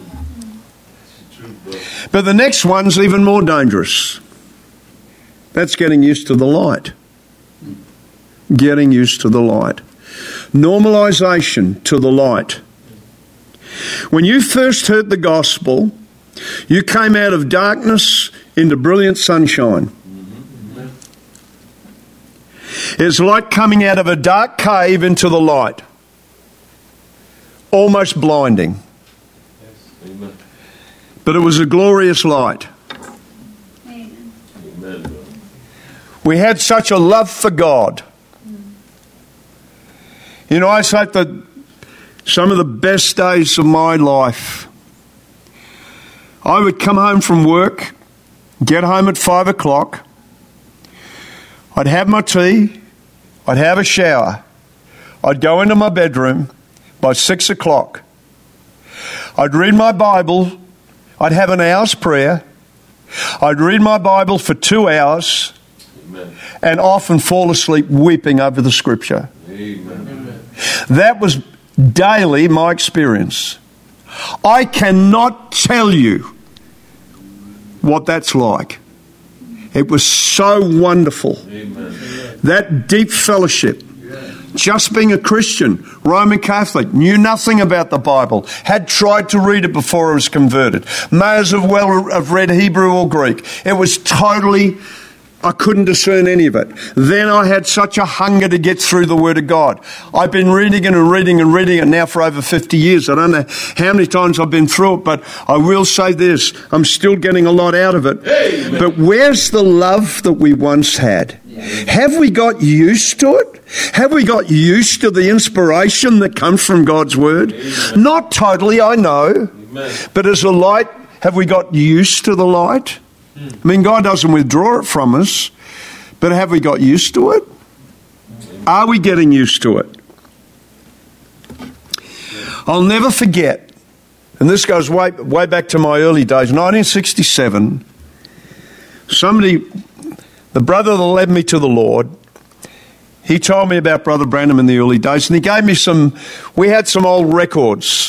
But the next one's even more dangerous. That's getting used to the light. Getting used to the light. Normalization to the light. When you first heard the gospel, you came out of darkness into brilliant sunshine. It's like coming out of a dark cave into the light. Almost blinding. But it was a glorious light. We had such a love for God. You know, I say that some of the best days of my life, I would come home from work, get home at five o'clock, I'd have my tea, I'd have a shower, I'd go into my bedroom by six o'clock, I'd read my Bible, I'd have an hour's prayer, I'd read my Bible for two hours, Amen. And often fall asleep weeping over the scripture. Amen. That was daily my experience. I cannot tell you what that's like. It was so wonderful. Amen. That deep fellowship. Just being a Christian, Roman Catholic, knew nothing about the Bible, had tried to read it before I was converted, may as well have read Hebrew or Greek. It was totally, I couldn't discern any of it. Then I had such a hunger to get through the Word of God. I've been reading it and reading and reading it now for over fifty years. I don't know how many times I've been through it, but I will say this, I'm still getting a lot out of it. Amen. But where's the love that we once had? Have we got used to it? Have we got used to the inspiration that comes from God's Word? Amen. Not totally, I know. Amen. But as a light, have we got used to the light? Hmm. I mean, God doesn't withdraw it from us, but have we got used to it? Amen. Are we getting used to it? I'll never forget, and this goes way, way back to my early days, nineteen sixty-seven, somebody... The brother that led me to the Lord, he told me about Brother Branham in the early days, and he gave me some, we had some old records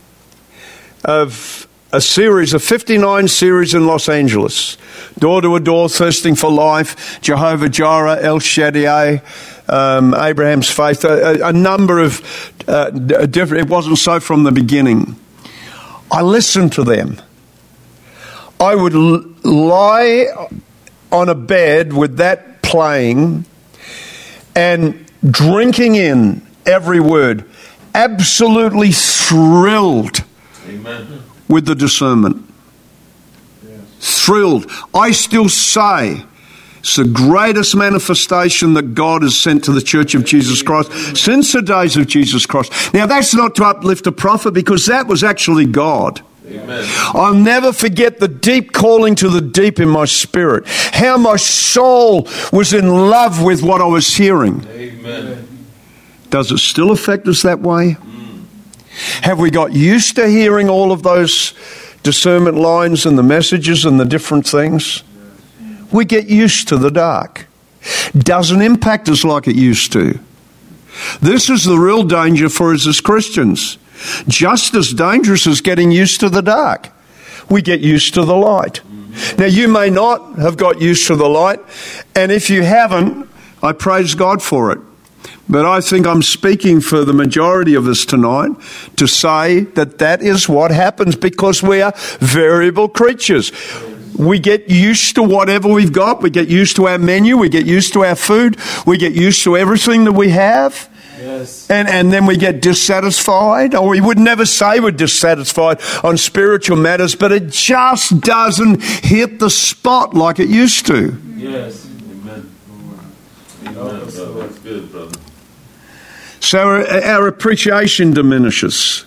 of a series, a fifty-nine series in Los Angeles. Door to a Door, Thirsting for Life, Jehovah Jireh, El Shaddai, um, Abraham's Faith, a, a number of uh, different, it wasn't so from the beginning. I listened to them. I would l- lie... on a bed with that playing and drinking in every word, absolutely thrilled. Amen. With the discernment. Yes. Thrilled. I still say it's the greatest manifestation that God has sent to the Church of Jesus Christ since the days of Jesus Christ. Now that's not to uplift a prophet, because that was actually God. Amen. I'll never forget the deep calling to the deep in my spirit. How my soul was in love with what I was hearing. Amen. Does it still affect us that way? Mm. Have we got used to hearing all of those discernment lines and the messages and the different things? We get used to the dark. Doesn't impact us like it used to. This is the real danger for us as Christians. Just as dangerous as getting used to the dark. We get used to the light. Now, you may not have got used to the light, and if you haven't, I praise God for it. But I think I'm speaking for the majority of us tonight to say that that is what happens, because we are variable creatures. We get used to whatever we've got. We get used to our menu. We get used to our food. We get used to everything that we have. Yes. And and then we get dissatisfied, or we would never say we're dissatisfied on spiritual matters, but it just doesn't hit the spot like it used to. Yes. Amen. Amen, brother. That's good, brother. So our, our appreciation diminishes.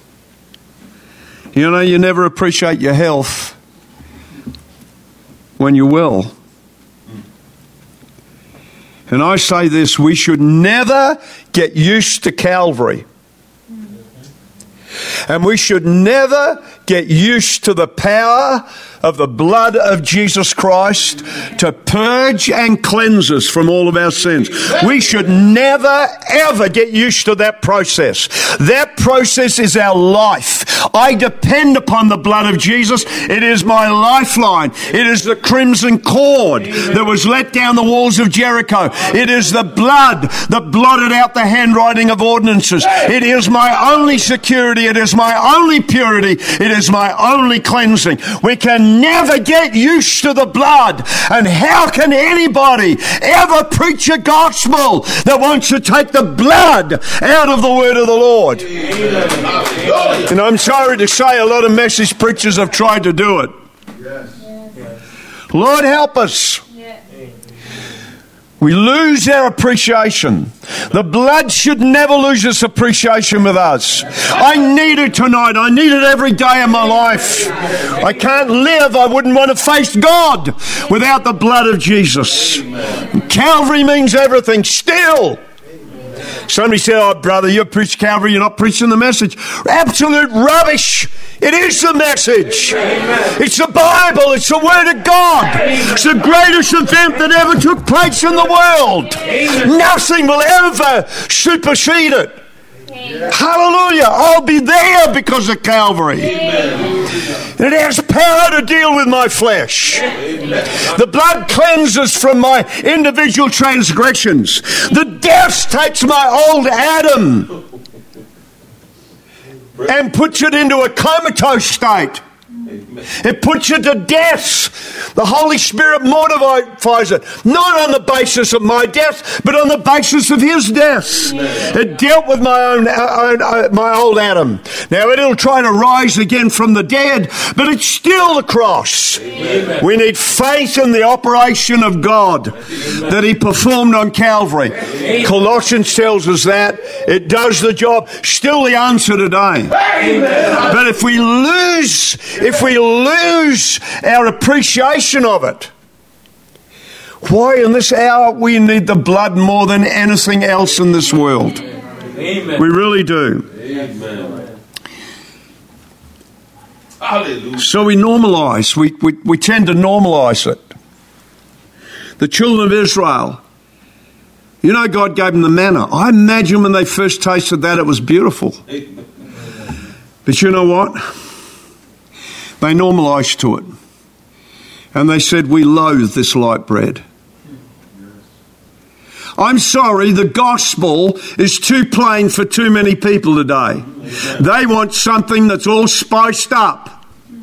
You know, you never appreciate your health when you're well. And I say this, we should never get used to Calvary. And we should never get used to the power of the blood of Jesus Christ to purge and cleanse us from all of our sins. We should never, ever get used to that process. That process is our life. I depend upon the blood of Jesus. It is my lifeline. It is the crimson cord that was let down the walls of Jericho. It is the blood that blotted out the handwriting of ordinances. It is my only security. It is my only purity. It is my only cleansing. We can never get used to the blood. And how can anybody ever preach a gospel that wants to take the blood out of the word of the Lord? And I'm sorry to say, a lot of message preachers have tried to do it. Lord, help us. We lose our appreciation. The blood should never lose its appreciation with us. I need it tonight. I need it every day of my life. I can't live. I wouldn't want to face God without the blood of Jesus. Calvary means everything still. Somebody said, oh, brother, you preach Calvary, you're not preaching the message. Absolute rubbish. It is the message. It's the Bible. Bible. It's the Word of God. It's the greatest event that ever took place in the world. Nothing will ever supersede it. Hallelujah. I'll be there because of Calvary. It has power to deal with my flesh. The blood cleanses from my individual transgressions. The death takes my old Adam and puts it into a comatose state. It puts you to death. The Holy Spirit mortifies it, not on the basis of my death, but on the basis of His death. It dealt with my own, own uh, my old Adam. Now it'll try to rise again from the dead, but it's still the cross. Amen. We need faith in the operation of God Amen. That He performed on Calvary. Amen. Colossians tells us that it does the job. Still the answer today. Amen. But if we lose, if we lose our appreciation of it, why in this hour we need the blood more than anything else in this world. Amen. We really do. Amen. So we normalise, we, we, we tend to normalise it. The children of Israel, you know, God gave them the manna. I imagine when they first tasted that it was beautiful. But you know what? They normalised to it. And they said, we loathe this light bread. I'm sorry, the gospel is too plain for too many people today. They want something that's all spiced up.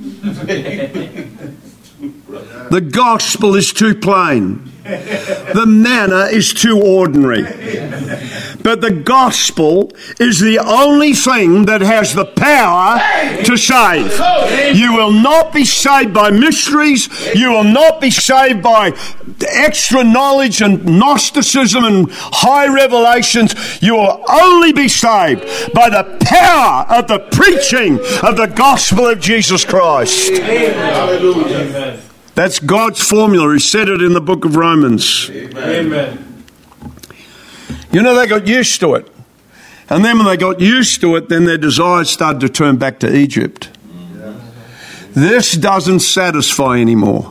The gospel is too plain. The manna is too ordinary. But the gospel is the only thing that has the power to save. You will not be saved by mysteries. You will not be saved by extra knowledge and Gnosticism and high revelations. You will only be saved by the power of the preaching of the gospel of Jesus Christ. Hallelujah. That's God's formula. He said it in the book of Romans. Amen. You know, they got used to it. And then when they got used to it, then their desires started to turn back to Egypt. Yeah. This doesn't satisfy anymore.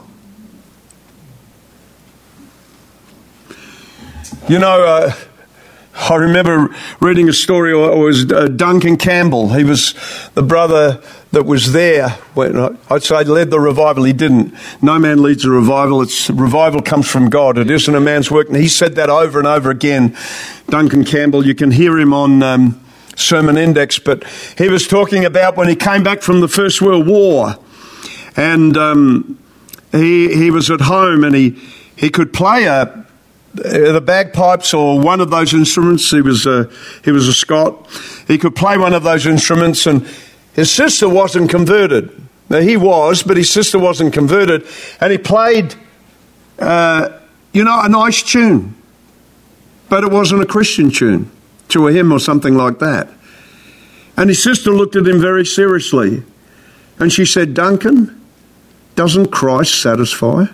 You know, uh, I remember reading a story, it was uh, Duncan Campbell. He was the brother that was there when I'd say led the revival. He didn't. No man leads a revival. It's revival comes from God. It isn't a man's work. And he said that over and over again. Duncan Campbell, you can hear him on um, Sermon Index, but he was talking about when he came back from the First World War, and um, he he was at home and he he could play a. the bagpipes or one of those instruments. He was a, he was a Scot. He could play one of those instruments, and his sister wasn't converted. Now, he was, but his sister wasn't converted. And he played, uh, you know, a nice tune. But it wasn't a Christian tune, to a hymn or something like that. And his sister looked at him very seriously. And she said, Duncan, doesn't Christ satisfy?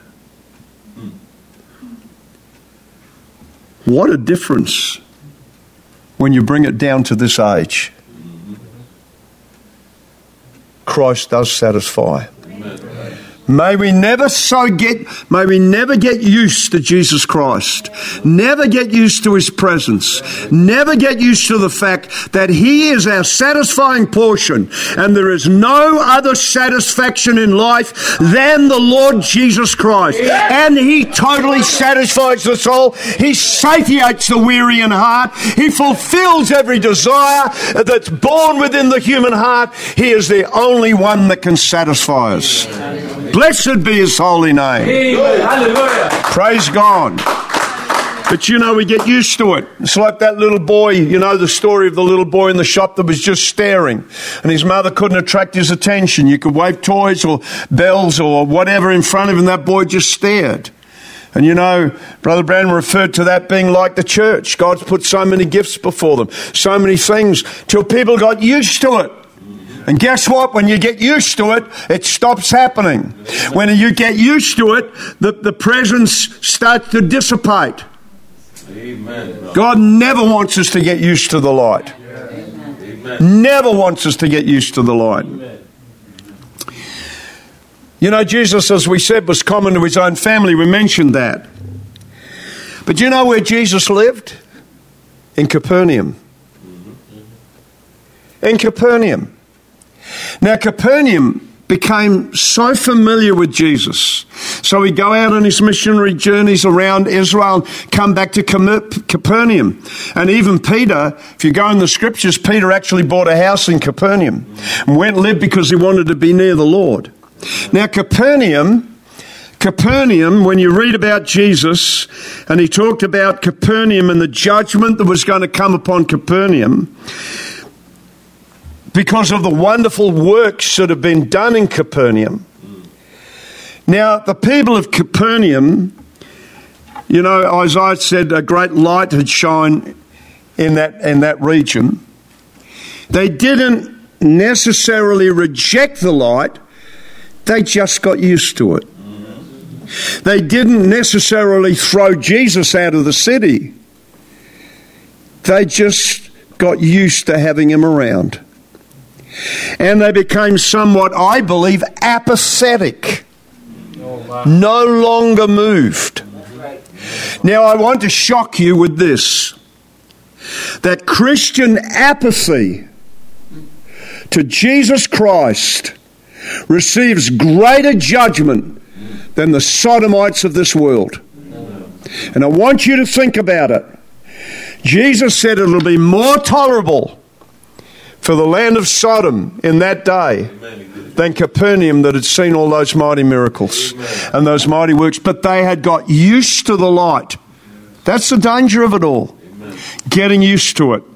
What a difference when you bring it down to this age. Christ does satisfy. Amen. May we never so get, may we never get used to Jesus Christ. Never get used to His presence. Never get used to the fact that He is our satisfying portion. And there is no other satisfaction in life than the Lord Jesus Christ. And He totally satisfies the soul. He satiates the weary in heart. He fulfills every desire that's born within the human heart. He is the only one that can satisfy us. Blessed be His holy name. Hallelujah. Praise God. But you know, we get used to it. It's like that little boy, you know, the story of the little boy in the shop that was just staring. And his mother couldn't attract his attention. You could wave toys or bells or whatever in front of him. That boy just stared. And you know, Brother Branham referred to that being like the church. God's put so many gifts before them. So many things till people got used to it. And guess what? When you get used to it, it stops happening. When you get used to it, the, the presence starts to dissipate. Amen. God never wants us to get used to the light. Amen. Never wants us to get used to the light. Amen. You know, Jesus, as we said, was common to his own family. We mentioned that. But do you know where Jesus lived? In Capernaum. In Capernaum. Now, Capernaum became so familiar with Jesus. So he'd go out on his missionary journeys around Israel and come back to Capernaum. And even Peter, if you go in the scriptures, Peter actually bought a house in Capernaum and went and lived because he wanted to be near the Lord. Now, Capernaum, Capernaum, when you read about Jesus, and he talked about Capernaum and the judgment that was going to come upon Capernaum, because of the wonderful works that have been done in Capernaum. Now, the people of Capernaum, you know, Isaiah said a great light had shone in that, in that region. They didn't necessarily reject the light, they just got used to it. They didn't necessarily throw Jesus out of the city. They just got used to having him around. And they became somewhat, I believe, apathetic. No longer moved. Now, I want to shock you with this. That Christian apathy to Jesus Christ receives greater judgment than the sodomites of this world. And I want you to think about it. Jesus said it'll be more tolerable for the land of Sodom in that day than Capernaum that had seen all those mighty miracles and those mighty works. But they had got used to the light. That's the danger of it all. Getting used to it.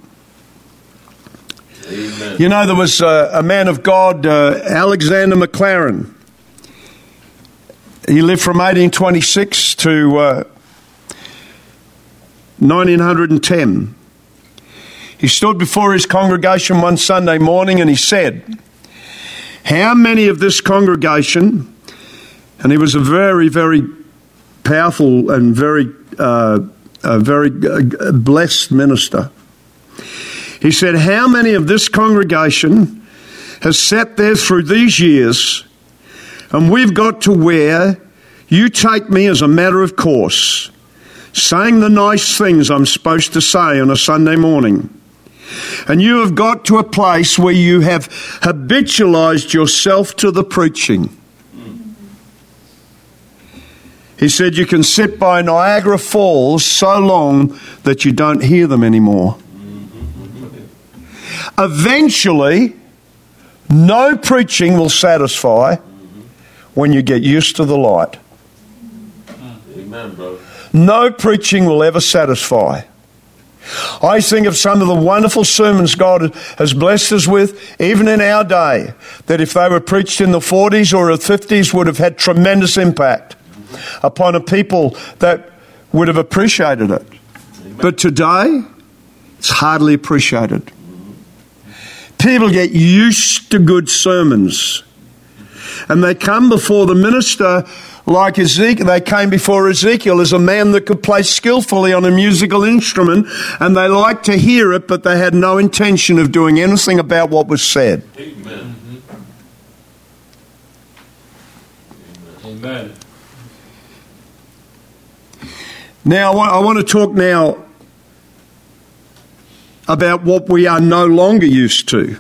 Amen. You know, there was a, a man of God, uh, Alexander Maclaren. He lived from eighteen twenty-six to uh, nineteen ten. He stood before his congregation one Sunday morning and he said, how many of this congregation, and he was a very, very powerful and very, uh, a very blessed minister. He said, how many of this congregation has sat there through these years and we've got to where you take me as a matter of course, saying the nice things I'm supposed to say on a Sunday morning. And you have got to a place where you have habitualized yourself to the preaching. He said you can sit by Niagara Falls so long that you don't hear them anymore. Eventually, no preaching will satisfy when you get used to the light. Amen, bro. No preaching will ever satisfy. I think of some of the wonderful sermons God has blessed us with, even in our day, that if they were preached in the forties or the fifties would have had tremendous impact upon a people that would have appreciated it. But today, it's hardly appreciated. People get used to good sermons. And they come before the minister like Ezekiel. They came before Ezekiel as a man that could play skillfully on a musical instrument, and they liked to hear it, but they had no intention of doing anything about what was said. Amen. Amen. Now, I want, I want to talk now about what we are no longer used to.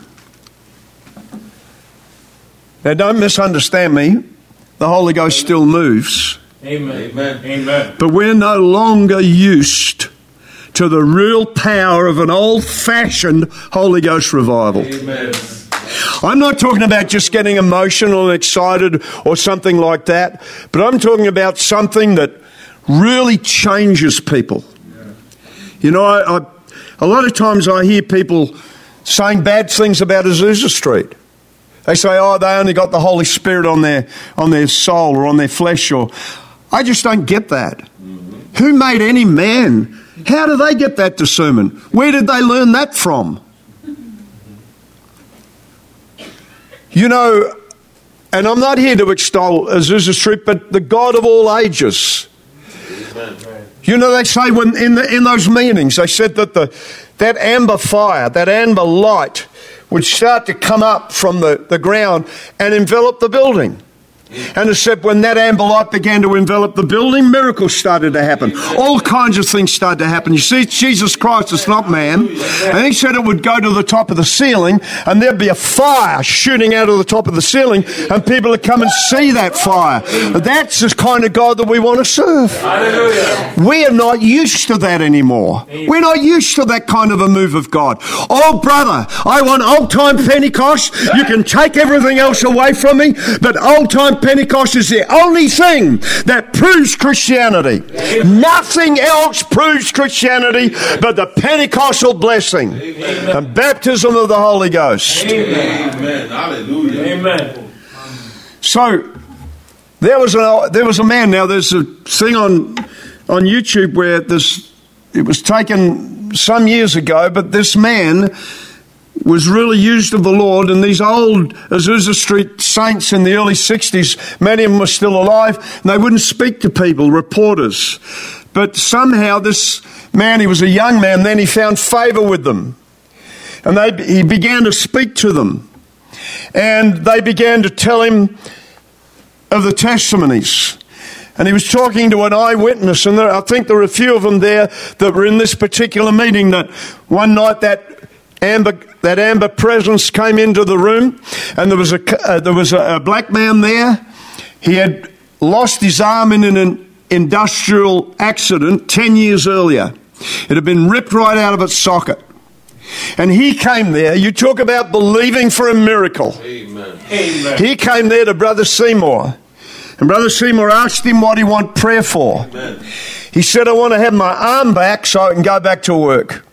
Now, don't misunderstand me. The Holy Ghost still moves. Amen. Amen. Amen. But we're no longer used to the real power of an old-fashioned Holy Ghost revival. Amen. I'm not talking about just getting emotional and excited or something like that, but I'm talking about something that really changes people. Yeah. You know, I, I, a lot of times I hear people saying bad things about Azusa Street. They say, oh, they only got the Holy Spirit on their on their soul or on their flesh. Or I just don't get that. Mm-hmm. Who made any man? How do they get that discernment? Where did they learn that from? You know, and I'm not here to extol Azusa Street, but the God of all ages. Amen. You know, they say when in the, in those meetings, they said that the that amber fire, that amber light, would start to come up from the, the ground and envelop the building. And it said when that amber light began to envelop the building, miracles started to happen. All kinds of things started to happen. You see, it's Jesus Christ, it's not man. And he said it would go to the top of the ceiling and there'd be a fire shooting out of the top of the ceiling and people would come and see that fire. That's the kind of God that we want to serve. Hallelujah. We are not used to that anymore. We're not used to that kind of a move of God. Oh, brother, I want old-time Pentecost. You can take everything else away from me, but old-time Pentecost is the only thing that proves Christianity. Amen. Nothing else proves Christianity but the Pentecostal blessing. Amen. And baptism of the Holy Ghost. Amen. Amen. Hallelujah. Amen. So there was a there was a man. Now there's a thing on on YouTube where this it was taken some years ago, but this man was really used of the Lord, and these old Azusa Street saints in the early sixties, many of them were still alive, and they wouldn't speak to people, reporters. But somehow this man, he was a young man, then he found favour with them. And they, he began to speak to them. And they began to tell him of the testimonies. And he was talking to an eyewitness, and there, I think there were a few of them there that were in this particular meeting, that one night that Amber, that amber presence came into the room, and there was a uh, there was a, a black man there. He had lost his arm in an industrial accident ten years earlier. It had been ripped right out of its socket, and he came there. You talk about believing for a miracle. Amen. Amen. He came there to Brother Seymour, and Brother Seymour asked him what he wanted prayer for. Amen. He said, "I want to have my arm back so I can go back to work."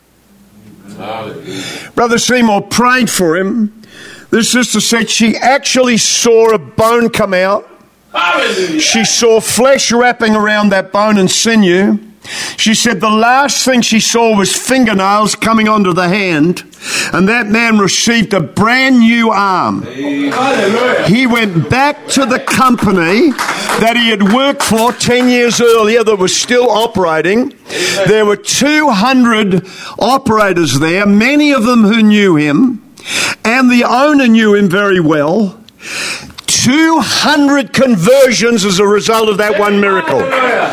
Hallelujah. Brother Seymour prayed for him. This sister said she actually saw a bone come out. Hallelujah. She saw flesh wrapping around that bone and sinew. She said the last thing she saw was fingernails coming onto the hand, and that man received a brand new arm. Hallelujah. He went back to the company that he had worked for ten years earlier that was still operating. There were two hundred operators there, many of them who knew him, and the owner knew him very well. two hundred conversions as a result of that one miracle.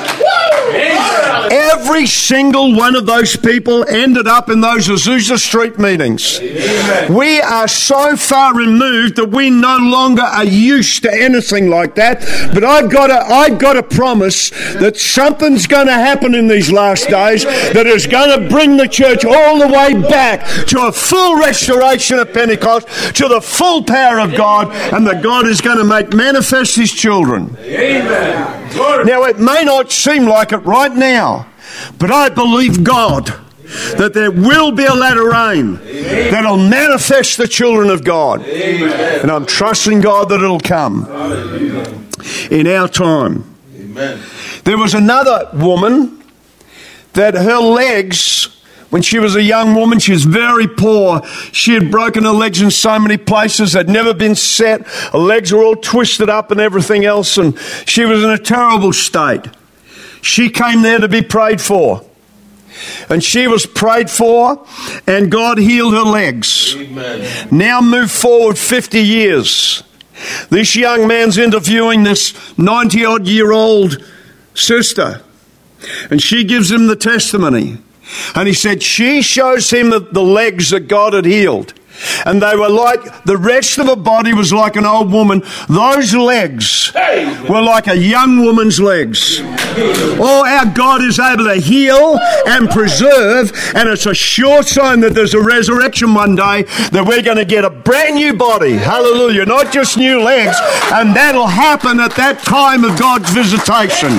Every single one of those people ended up in those Azusa Street meetings. Amen. We are so far removed that we no longer are used to anything like that. But I've got to, I've got to promise that something's going to happen in these last days that is going to bring the church all the way back to a full restoration of Pentecost, to the full power of God, and that God is going to make manifest His children. Amen. Now, it may not seem like it right now, but I believe God that there will be a latter rain that'll manifest the children of God. Amen. And I'm trusting God that it'll come Hallelujah. In our time. Amen. There was another woman that her legs, when she was a young woman, she was very poor. She had broken her legs in so many places. They'd never been set. Her legs were all twisted up and everything else, and she was in a terrible state. She came there to be prayed for. And she was prayed for, and God healed her legs. Amen. Now move forward fifty years. This young man's interviewing this ninety-odd-year-old sister, and she gives him the testimony. And he said she shows him the, the legs that God had healed. And they were like, the rest of her body was like an old woman. Those legs were like a young woman's legs. Oh, our God is able to heal and preserve, and it's a sure sign that there's a resurrection one day, that we're going to get a brand new body. Hallelujah. Not just new legs. And that'll happen at that time of God's visitation.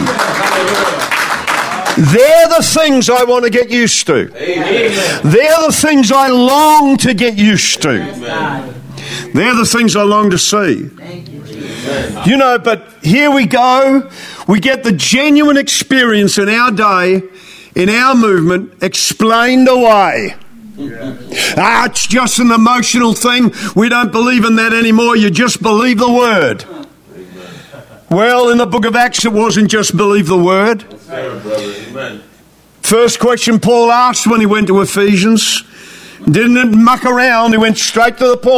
They're the things I want to get used to. Amen. They're the things I long to get used to. Amen. They're the things I long to see. You. you know, but here we go. We get the genuine experience in our day, in our movement, explained away. Yeah. Ah, it's just an emotional thing. We don't believe in that anymore. You just believe the Word. Well, in the book of Acts, it wasn't just believe the Word. Amen. First question Paul asked when he went to Ephesians. Didn't muck around. He went straight to the point.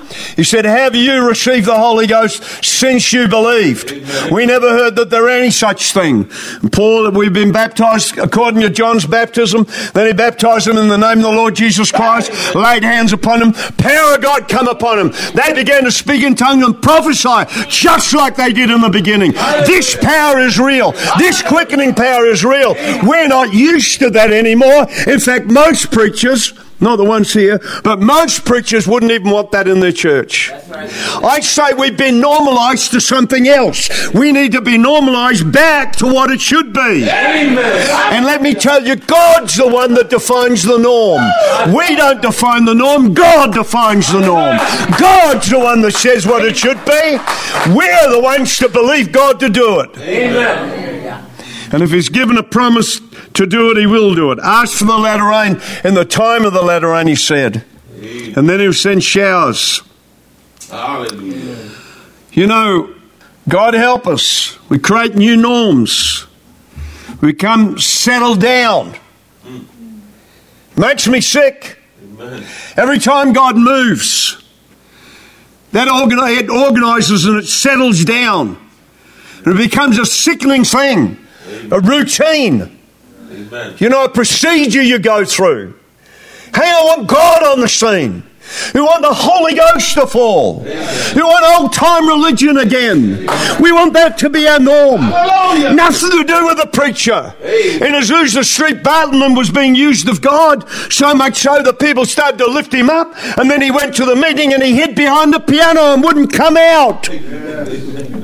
He said, have you received the Holy Ghost since you believed? Amen. We never heard that there any such thing. And Paul, we've been baptized according to John's baptism. Then he baptized them in the name of the Lord Jesus Christ, laid hands upon them. Power of God come upon them. They began to speak in tongues and prophesy just like they did in the beginning. This power is real. This quickening power is real. We're not used to that anymore. In fact, most preachers, not the ones here, but most preachers wouldn't even want that in their church. Right. I say we've been normalised to something else. We need to be normalised back to what it should be. Amen. And let me tell you, God's the one that defines the norm. We don't define the norm. God defines the norm. God's the one that says what it should be. We're the ones to believe God to do it. Amen. And if he's given a promise to do it, he will do it. Ask for the latter rain in the time of the latter rain, he said. Amen. And then he'll send showers. Hallelujah. You know, God help us. We create new norms. We become settled down. Mm. Makes me sick. Amen. Every time God moves, that organi- it organises and it settles down. And it becomes a sickening thing. Amen. A routine. Amen. You know, a procedure you go through. Hey, I want God on the scene. We want the Holy Ghost to fall. Amen. We want old-time religion again. Amen. We want that to be our norm. Hallelujah. Nothing to do with the preacher. Amen. In Azusa Street, Bartleman was being used of God, so much so that people started to lift him up, and then he went to the meeting and he hid behind the piano and wouldn't come out. Amen.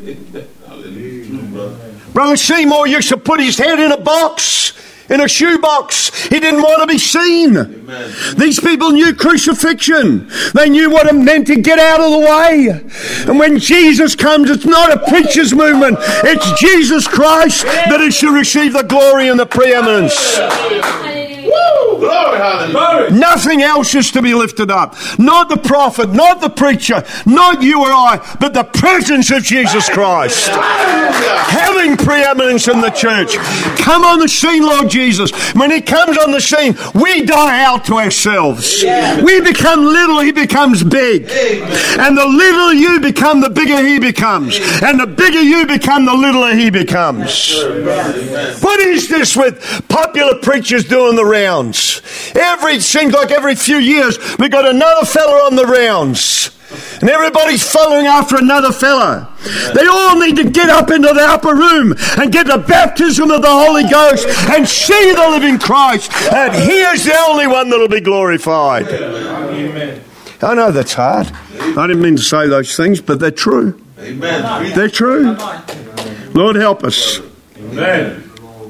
Brother Seymour used to put his head in a box, in a shoebox. He didn't want to be seen. Amen. These people knew crucifixion. They knew what it meant to get out of the way. And when Jesus comes, it's not a preacher's movement. It's Jesus Christ that is to receive the glory and the preeminence. Woo! Glory, hallelujah. Nothing else is to be lifted up. Not the prophet, not the preacher, not you or I, but the presence of Jesus Christ. Having preeminence in the church. Come on the scene, Lord Jesus. When he comes on the scene, we die out to ourselves. We become little, he becomes big. And the littler you become, the bigger he becomes. And the bigger you become, the littler he becomes. What is this with popular preachers doing the rounds? Every, it seems like every few years we got another fella on the rounds. And everybody's following after another fella. They all need to get up into the upper room and get the baptism of the Holy Ghost and see the living Christ. And he is the only one that will be glorified. Amen. I know that's hard. I didn't mean to say those things, but they're true. Amen. They're true. Lord help us. Amen.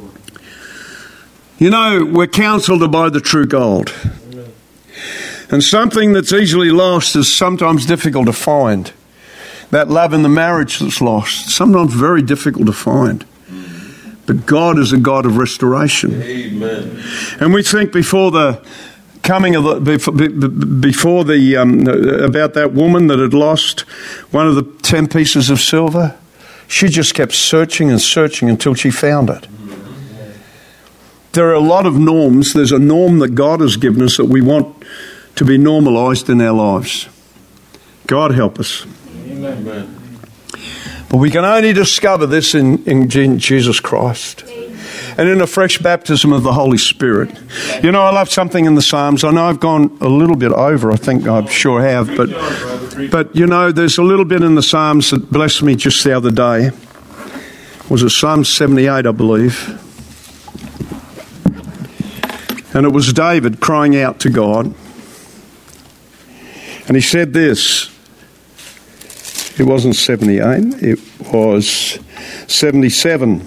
You know, we're counselled by the true gold. And something that's easily lost is sometimes difficult to find. That love in the marriage that's lost, sometimes very difficult to find. But God is a God of restoration. Amen. And we think before the coming of the, before, before the, um, about that woman that had lost one of the ten pieces of silver, she just kept searching and searching until she found it. There are a lot of norms. There's a norm that God has given us that we want to be normalised in our lives. God help us. Amen. But we can only discover this in, in Jesus Christ. And in a fresh baptism of the Holy Spirit. You know, I love something in the Psalms. I know I've gone a little bit over. I think I sure have. But, but you know, there's a little bit in the Psalms that blessed me just the other day. Was it Psalm seventy-eight, I believe? And it was David crying out to God. And he said this. It wasn't seventy-eight, it was seventy-seven.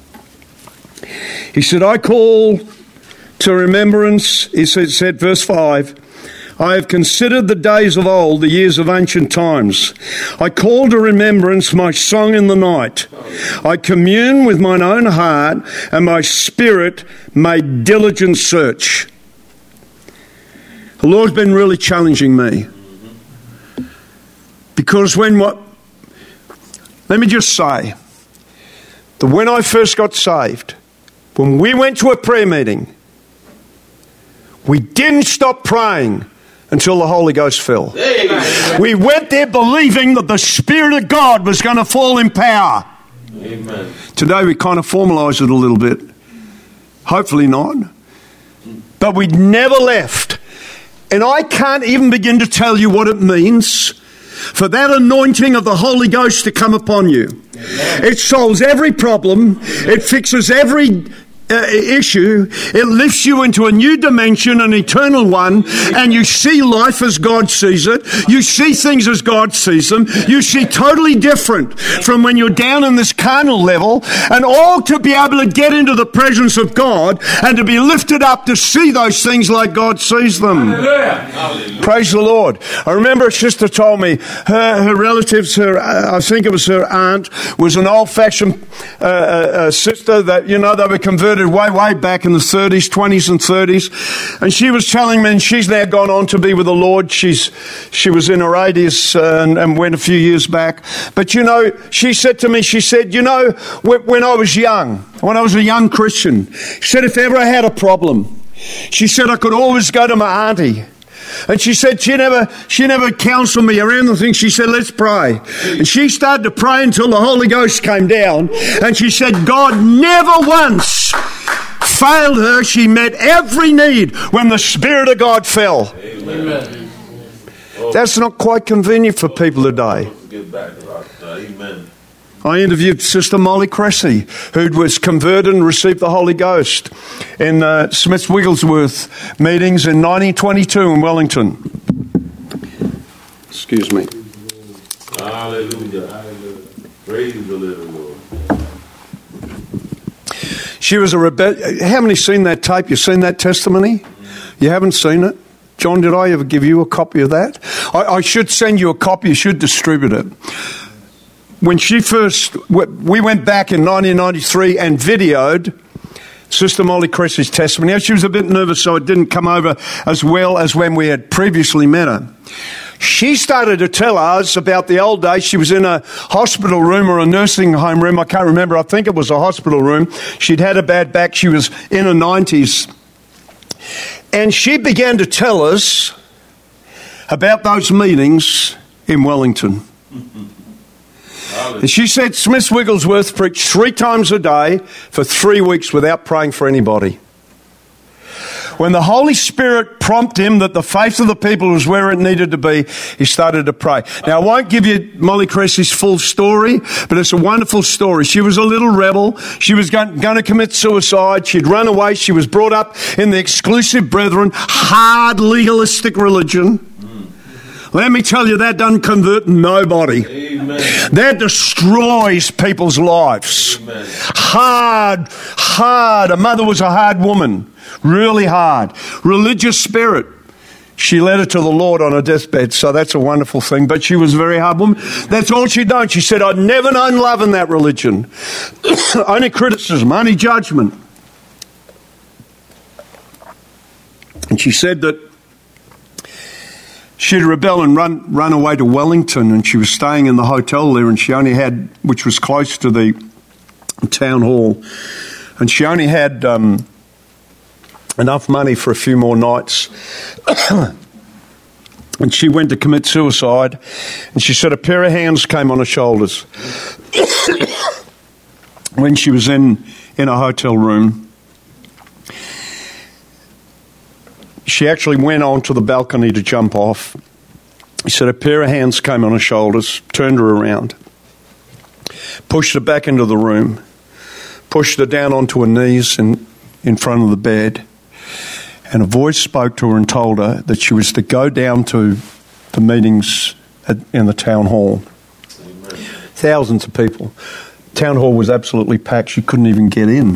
He said, I call to remembrance, he said, said verse five, I have considered the days of old, the years of ancient times. I call to remembrance my song in the night. I commune with mine own heart, and my spirit made diligent search. The Lord's been really challenging me. Because when what... Let me just say that when I first got saved, when we went to a prayer meeting, we didn't stop praying until the Holy Ghost fell. Amen. We went there believing that the Spirit of God was going to fall in power. Amen. Today we kind of formalise it a little bit. Hopefully not. But we never left. And I can't even begin to tell you what it means for that anointing of the Holy Ghost to come upon you. Amen. It solves every problem. It fixes every Uh, issue. It lifts you into a new dimension, an eternal one, and you see life as God sees it. You see things as God sees them. You see totally different from when you're down in this carnal level, and all to be able to get into the presence of God and to be lifted up to see those things like God sees them. Hallelujah. Praise the Lord. I remember a sister told me her, her relatives, her I think it was her aunt, was an old-fashioned uh, uh, sister that, you know, they were converted way, way back in the thirties, twenties and thirties. And she was telling me, and she's now gone on to be with the Lord. She's She was in her eighties uh, and, and went a few years back. But, you know, she said to me, she said, you know, when, when I was young, when I was a young Christian, she said, if ever I had a problem, she said I could always go to my auntie. And she said she never she never counseled me around the thing. She said, let's pray. And she started to pray until the Holy Ghost came down. And she said God never once failed her. She met every need when the Spirit of God fell. Amen. That's not quite convenient for people today. Amen. I interviewed Sister Molly Cressy, who was converted and received the Holy Ghost in uh, Smith Wigglesworth meetings in nineteen twenty-two in Wellington. Excuse me. Hallelujah. Hallelujah. Praise the living Lord. She was a rebel. How many seen that tape? You seen that testimony? You haven't seen it? John, did I ever give you a copy of that? I, I should send you a copy. You should distribute it. When she first, we went back in nineteen ninety-three and videoed Sister Molly Cressy's testimony. She was a bit nervous, so it didn't come over as well as when we had previously met her. She started to tell us about the old days. She was in a hospital room or a nursing home room. I can't remember. I think it was a hospital room. She'd had a bad back. She was in her nineties. And she began to tell us about those meetings in Wellington. And she said Smith Wigglesworth preached three times a day for three weeks without praying for anybody. When the Holy Spirit prompted him that the faith of the people was where it needed to be, he started to pray. Now, I won't give you Molly Cressy's full story, but it's a wonderful story. She was a little rebel. She was going, going to commit suicide. She'd run away. She was brought up in the exclusive brethren, hard legalistic religion. Let me tell you, that doesn't convert nobody. Amen. That destroys people's lives. Amen. Hard, hard. Her mother was a hard woman. Really hard. Religious spirit. She led her to the Lord on her deathbed, so that's a wonderful thing. But she was a very hard woman. That's all she'd known. She said, I'd never known love in that religion. Only criticism, only judgment. And she said that she'd rebel and run run away to Wellington, and she was staying in the hotel there, and she only had, which was close to the town hall, and she only had um, enough money for a few more nights. And she went to commit suicide, and she said a pair of hands came on her shoulders when she was in, in a hotel room. She actually went onto the balcony to jump off. He said a pair of hands came on her shoulders, turned her around, pushed her back into the room, pushed her down onto her knees in, in front of the bed, and a voice spoke to her and told her that she was to go down to the meetings at, in the town hall. Amen. Thousands of people. Town hall was absolutely packed. She couldn't even get in.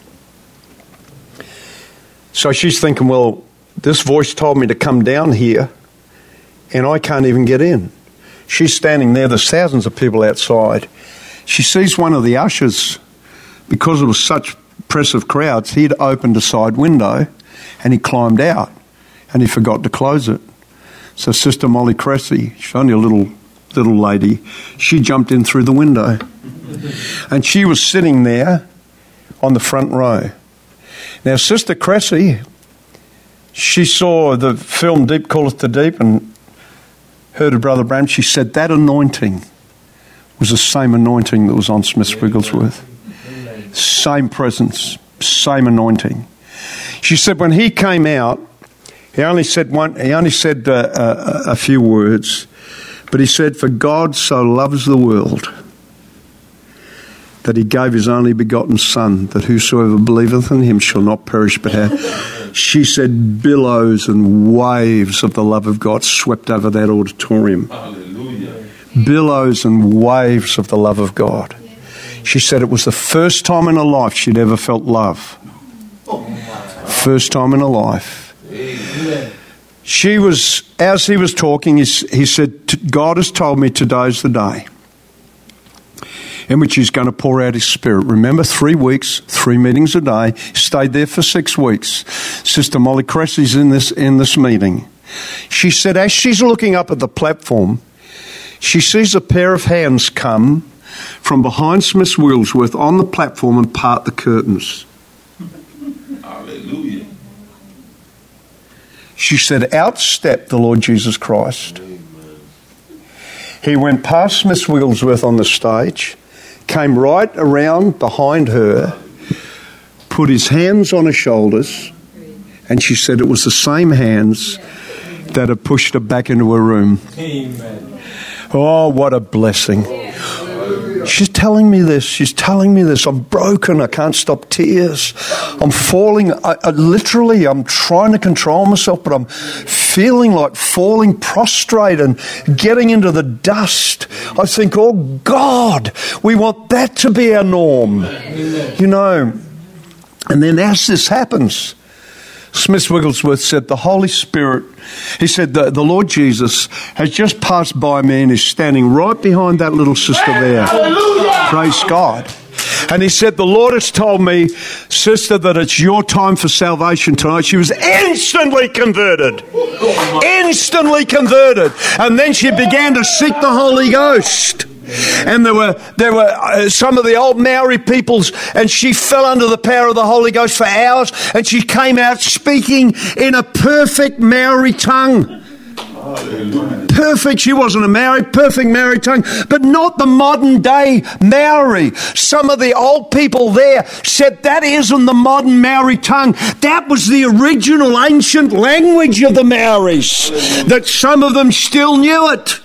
So she's thinking, well, this voice told me to come down here, and I can't even get in. She's standing there. There's thousands of people outside. She sees one of the ushers, because it was such oppressive crowds, he'd opened a side window, and he climbed out, and he forgot to close it. So Sister Molly Cressy, she's only a little little lady, she jumped in through the window, and she was sitting there on the front row. Now, Sister Cressy she saw the film Deep Calleth to Deep and heard of Brother Branham. She said that anointing was the same anointing that was on Smith Wigglesworth. Same presence, same anointing. She said when he came out, he only said one. He only said uh, a, a few words, but he said, "For God so loves the world that he gave his only begotten Son, that whosoever believeth in him shall not perish but have." She said billows and waves of the love of God swept over that auditorium. Hallelujah. Billows and waves of the love of God. She said it was the first time in her life she'd ever felt love. First time in her life. She was, as he was talking, he, he said, "God has told me today's the day in which he's going to pour out his Spirit." Remember, three weeks, three meetings a day. Stayed there for six weeks. Sister Molly Cressy's in this in this meeting. She said, as she's looking up at the platform, she sees a pair of hands come from behind Smith Wigglesworth on the platform and part the curtains. Hallelujah. She said, out stepped the Lord Jesus Christ. Amen. He went past Smith Wigglesworth on the stage, came right around behind her, put his hands on her shoulders, and she said it was the same hands that had pushed her back into her room. Amen. Oh, what a blessing. She's telling me this. She's telling me this. I'm broken. I can't stop tears. I'm falling. I, I literally, I'm trying to control myself, but I'm feeling like falling prostrate and getting into the dust. I think, oh God, we want that to be our norm. Amen. You know. And then as this happens, Smith Wigglesworth said, the Holy Spirit, he said, the, the Lord Jesus has just passed by me and is standing right behind that little sister there. Hallelujah. Praise God. And he said, the Lord has told me, sister, that it's your time for salvation tonight. She was instantly converted. Instantly converted. And then she began to seek the Holy Ghost. And there were there were uh, some of the old Maori peoples, and she fell under the power of the Holy Ghost for hours, and she came out speaking in a perfect Maori tongue. Hallelujah. Perfect. She wasn't a Maori, perfect Maori tongue, but not the modern day Maori. Some of the old people there said that isn't the modern Maori tongue. That was the original ancient language of the Maoris, that some of them still knew it.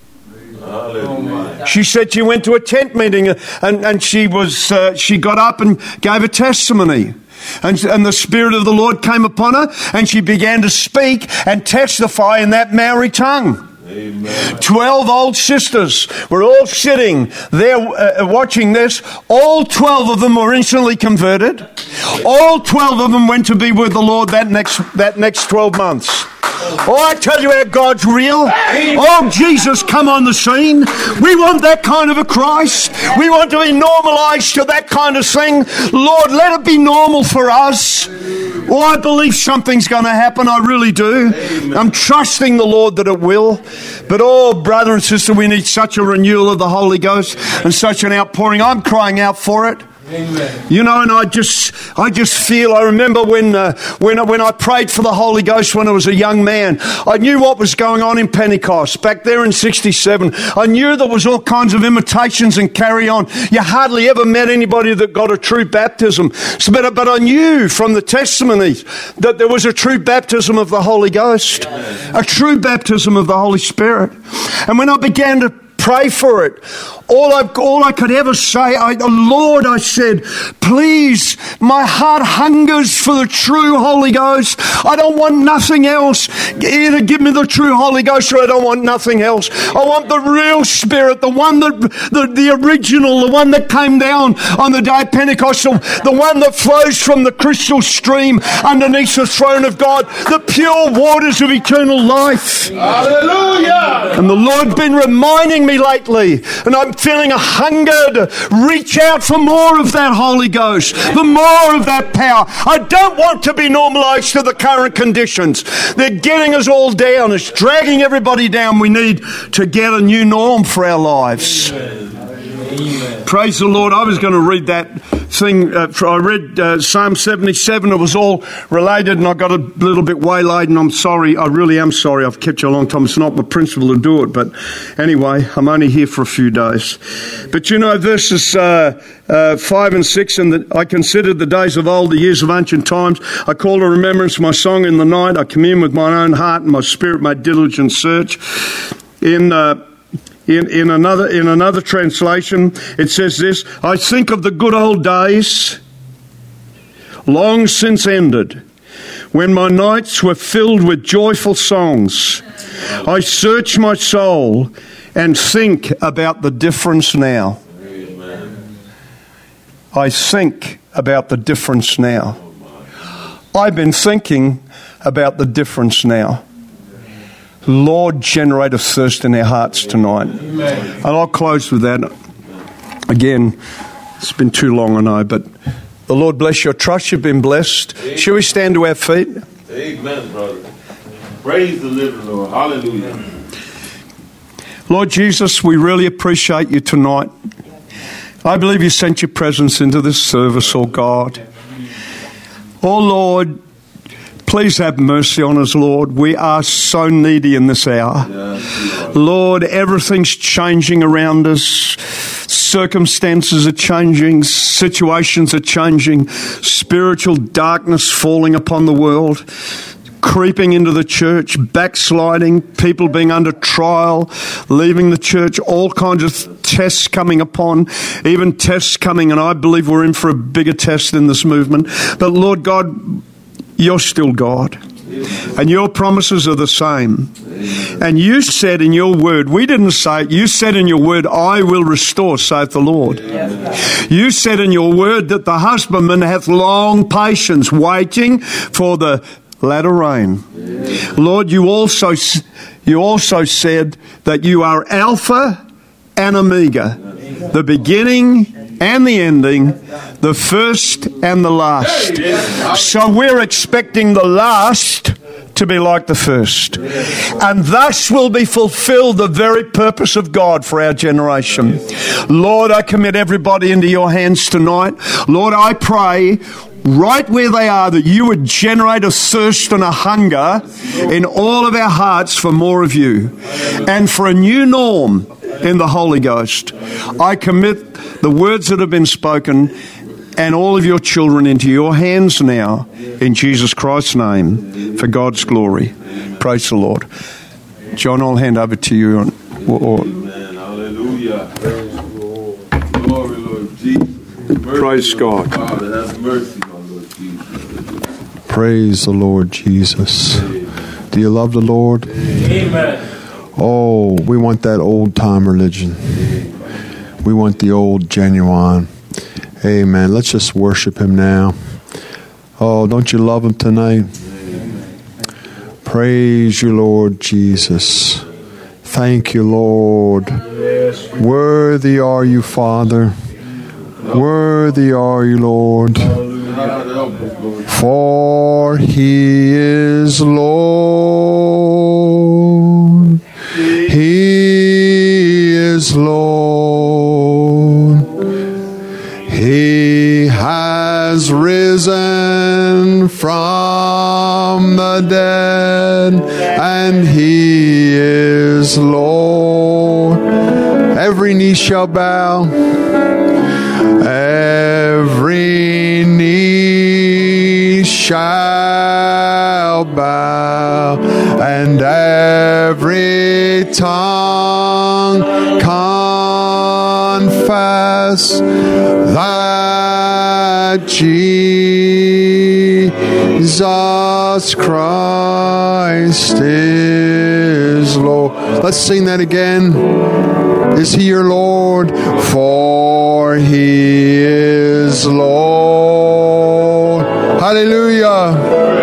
Hallelujah. She said she went to a tent meeting and, and she was uh, she got up and gave a testimony. And, and the Spirit of the Lord came upon her and she began to speak and testify in that Maori tongue. Amen. Twelve old sisters were all sitting there uh, watching this. All twelve of them were instantly converted. All twelve of them went to be with the Lord that next that next twelve months. Oh, I tell you how God's real. Oh, Jesus, come on the scene. We want that kind of a Christ. We want to be normalized to that kind of thing. Lord, let it be normal for us. Oh, I believe something's going to happen. I really do. I'm trusting the Lord that it will. But, oh, brother and sister, we need such a renewal of the Holy Ghost and such an outpouring. I'm crying out for it. Amen. You know, and I just, I just feel. I remember when, uh, when, when I prayed for the Holy Ghost when I was a young man. I knew what was going on in Pentecost back there in sixty-seven. I knew there was all kinds of imitations and carry on. You hardly ever met anybody that got a true baptism. So, but, but I knew from the testimonies that there was a true baptism of the Holy Ghost, Amen. A true baptism of the Holy Spirit. And when I began to pray for it, All I, all I could ever say, I, Lord, I said, please, my heart hungers for the true Holy Ghost. I don't want nothing else. Either give me the true Holy Ghost or I don't want nothing else. I want the real Spirit, the one that, the, the original, the one that came down on the day of Pentecost, the, the one that flows from the crystal stream underneath the throne of God, the pure waters of eternal life. Hallelujah! And the Lord's been reminding me lately, and I'm feeling a hunger to reach out for more of that Holy Ghost, for more of that power. I don't want to be normalized to the current conditions. They're getting us all down. It's dragging everybody down. We need to get a new norm for our lives. Amen. Amen. Praise the Lord. I was going to read that thing. Uh, I read uh, Psalm seventy-seven. It was all related, and I got a little bit waylaid, and I'm sorry. I really am sorry. I've kept you a long time. It's not my principle to do it, but anyway, I'm only here for a few days. But you know, verses uh, uh, five and six, and the, I considered the days of old, the years of ancient times. I call to remembrance my song in the night. I commune with mine own heart, and my spirit made diligent search. In uh, In, in another in another translation, it says this: I think of the good old days, long since ended, when my nights were filled with joyful songs. I search my soul and think about the difference now. Amen. I think about the difference now. I've been thinking about the difference now. Lord, generate a thirst in our hearts tonight. Amen. And I'll close with that. Again, it's been too long, I know, but the Lord bless you. I trust you've been blessed. Amen. Shall we stand to our feet? Amen, brother. Praise the living Lord. Hallelujah. Lord Jesus, we really appreciate you tonight. I believe you sent your presence into this service, oh God. Oh Lord, please have mercy on us, Lord. We are so needy in this hour. Yes, Lord, everything's changing around us. Circumstances are changing. Situations are changing. Spiritual darkness falling upon the world. Creeping into the church, backsliding, people being under trial, leaving the church, all kinds of tests coming upon, even tests coming, and I believe we're in for a bigger test in this movement. But Lord God, you're still God. And your promises are the same. And you said in your word, we didn't say it, you said in your word, I will restore, saith the Lord. You said in your word that the husbandman hath long patience, waiting for the latter rain. Lord, you also, you also said that you are Alpha and Omega, the beginning and the ending, the first and the last. So we're expecting the last to be like the first. And thus will be fulfilled the very purpose of God for our generation. Lord, I commit everybody into your hands tonight. Lord, I pray right where they are that you would generate a thirst and a hunger in all of our hearts for more of you and for a new norm in the Holy Ghost. I commit the words that have been spoken and all of your children into your hands now, in Jesus Christ's name, for God's glory. Praise the Lord. John, I'll hand over to you. On, or, or, Amen. Hallelujah. Praise the Lord. Glory, Lord Jesus. Mercy, praise God. Father, have mercy, my Lord Jesus. Praise the Lord Jesus. Amen. Do you love the Lord? Amen. Oh, we want that old-time religion. We want the old genuine. Amen. Let's just worship him now. Oh, don't you love him tonight? Praise you, Lord Jesus. Thank you, Lord. Worthy are you, Father. Worthy are you, Lord. For he is Lord. He is Lord. He has risen from the dead, and he is Lord. Every knee shall bow. Every knee shall bow, and every tongue confess that Jesus Christ is Lord. Let's sing that again. Is he your Lord? For he is Lord. Hallelujah.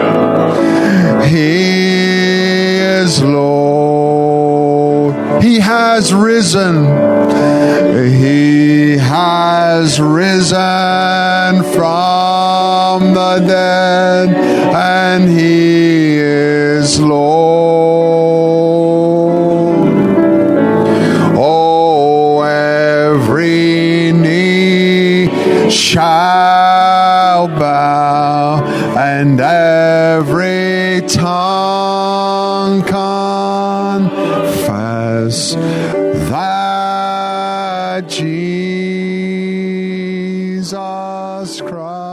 He is Lord. He has risen. He has risen from the dead, and he is Lord. Oh, every shall bow, and every tongue confess that Jesus Christ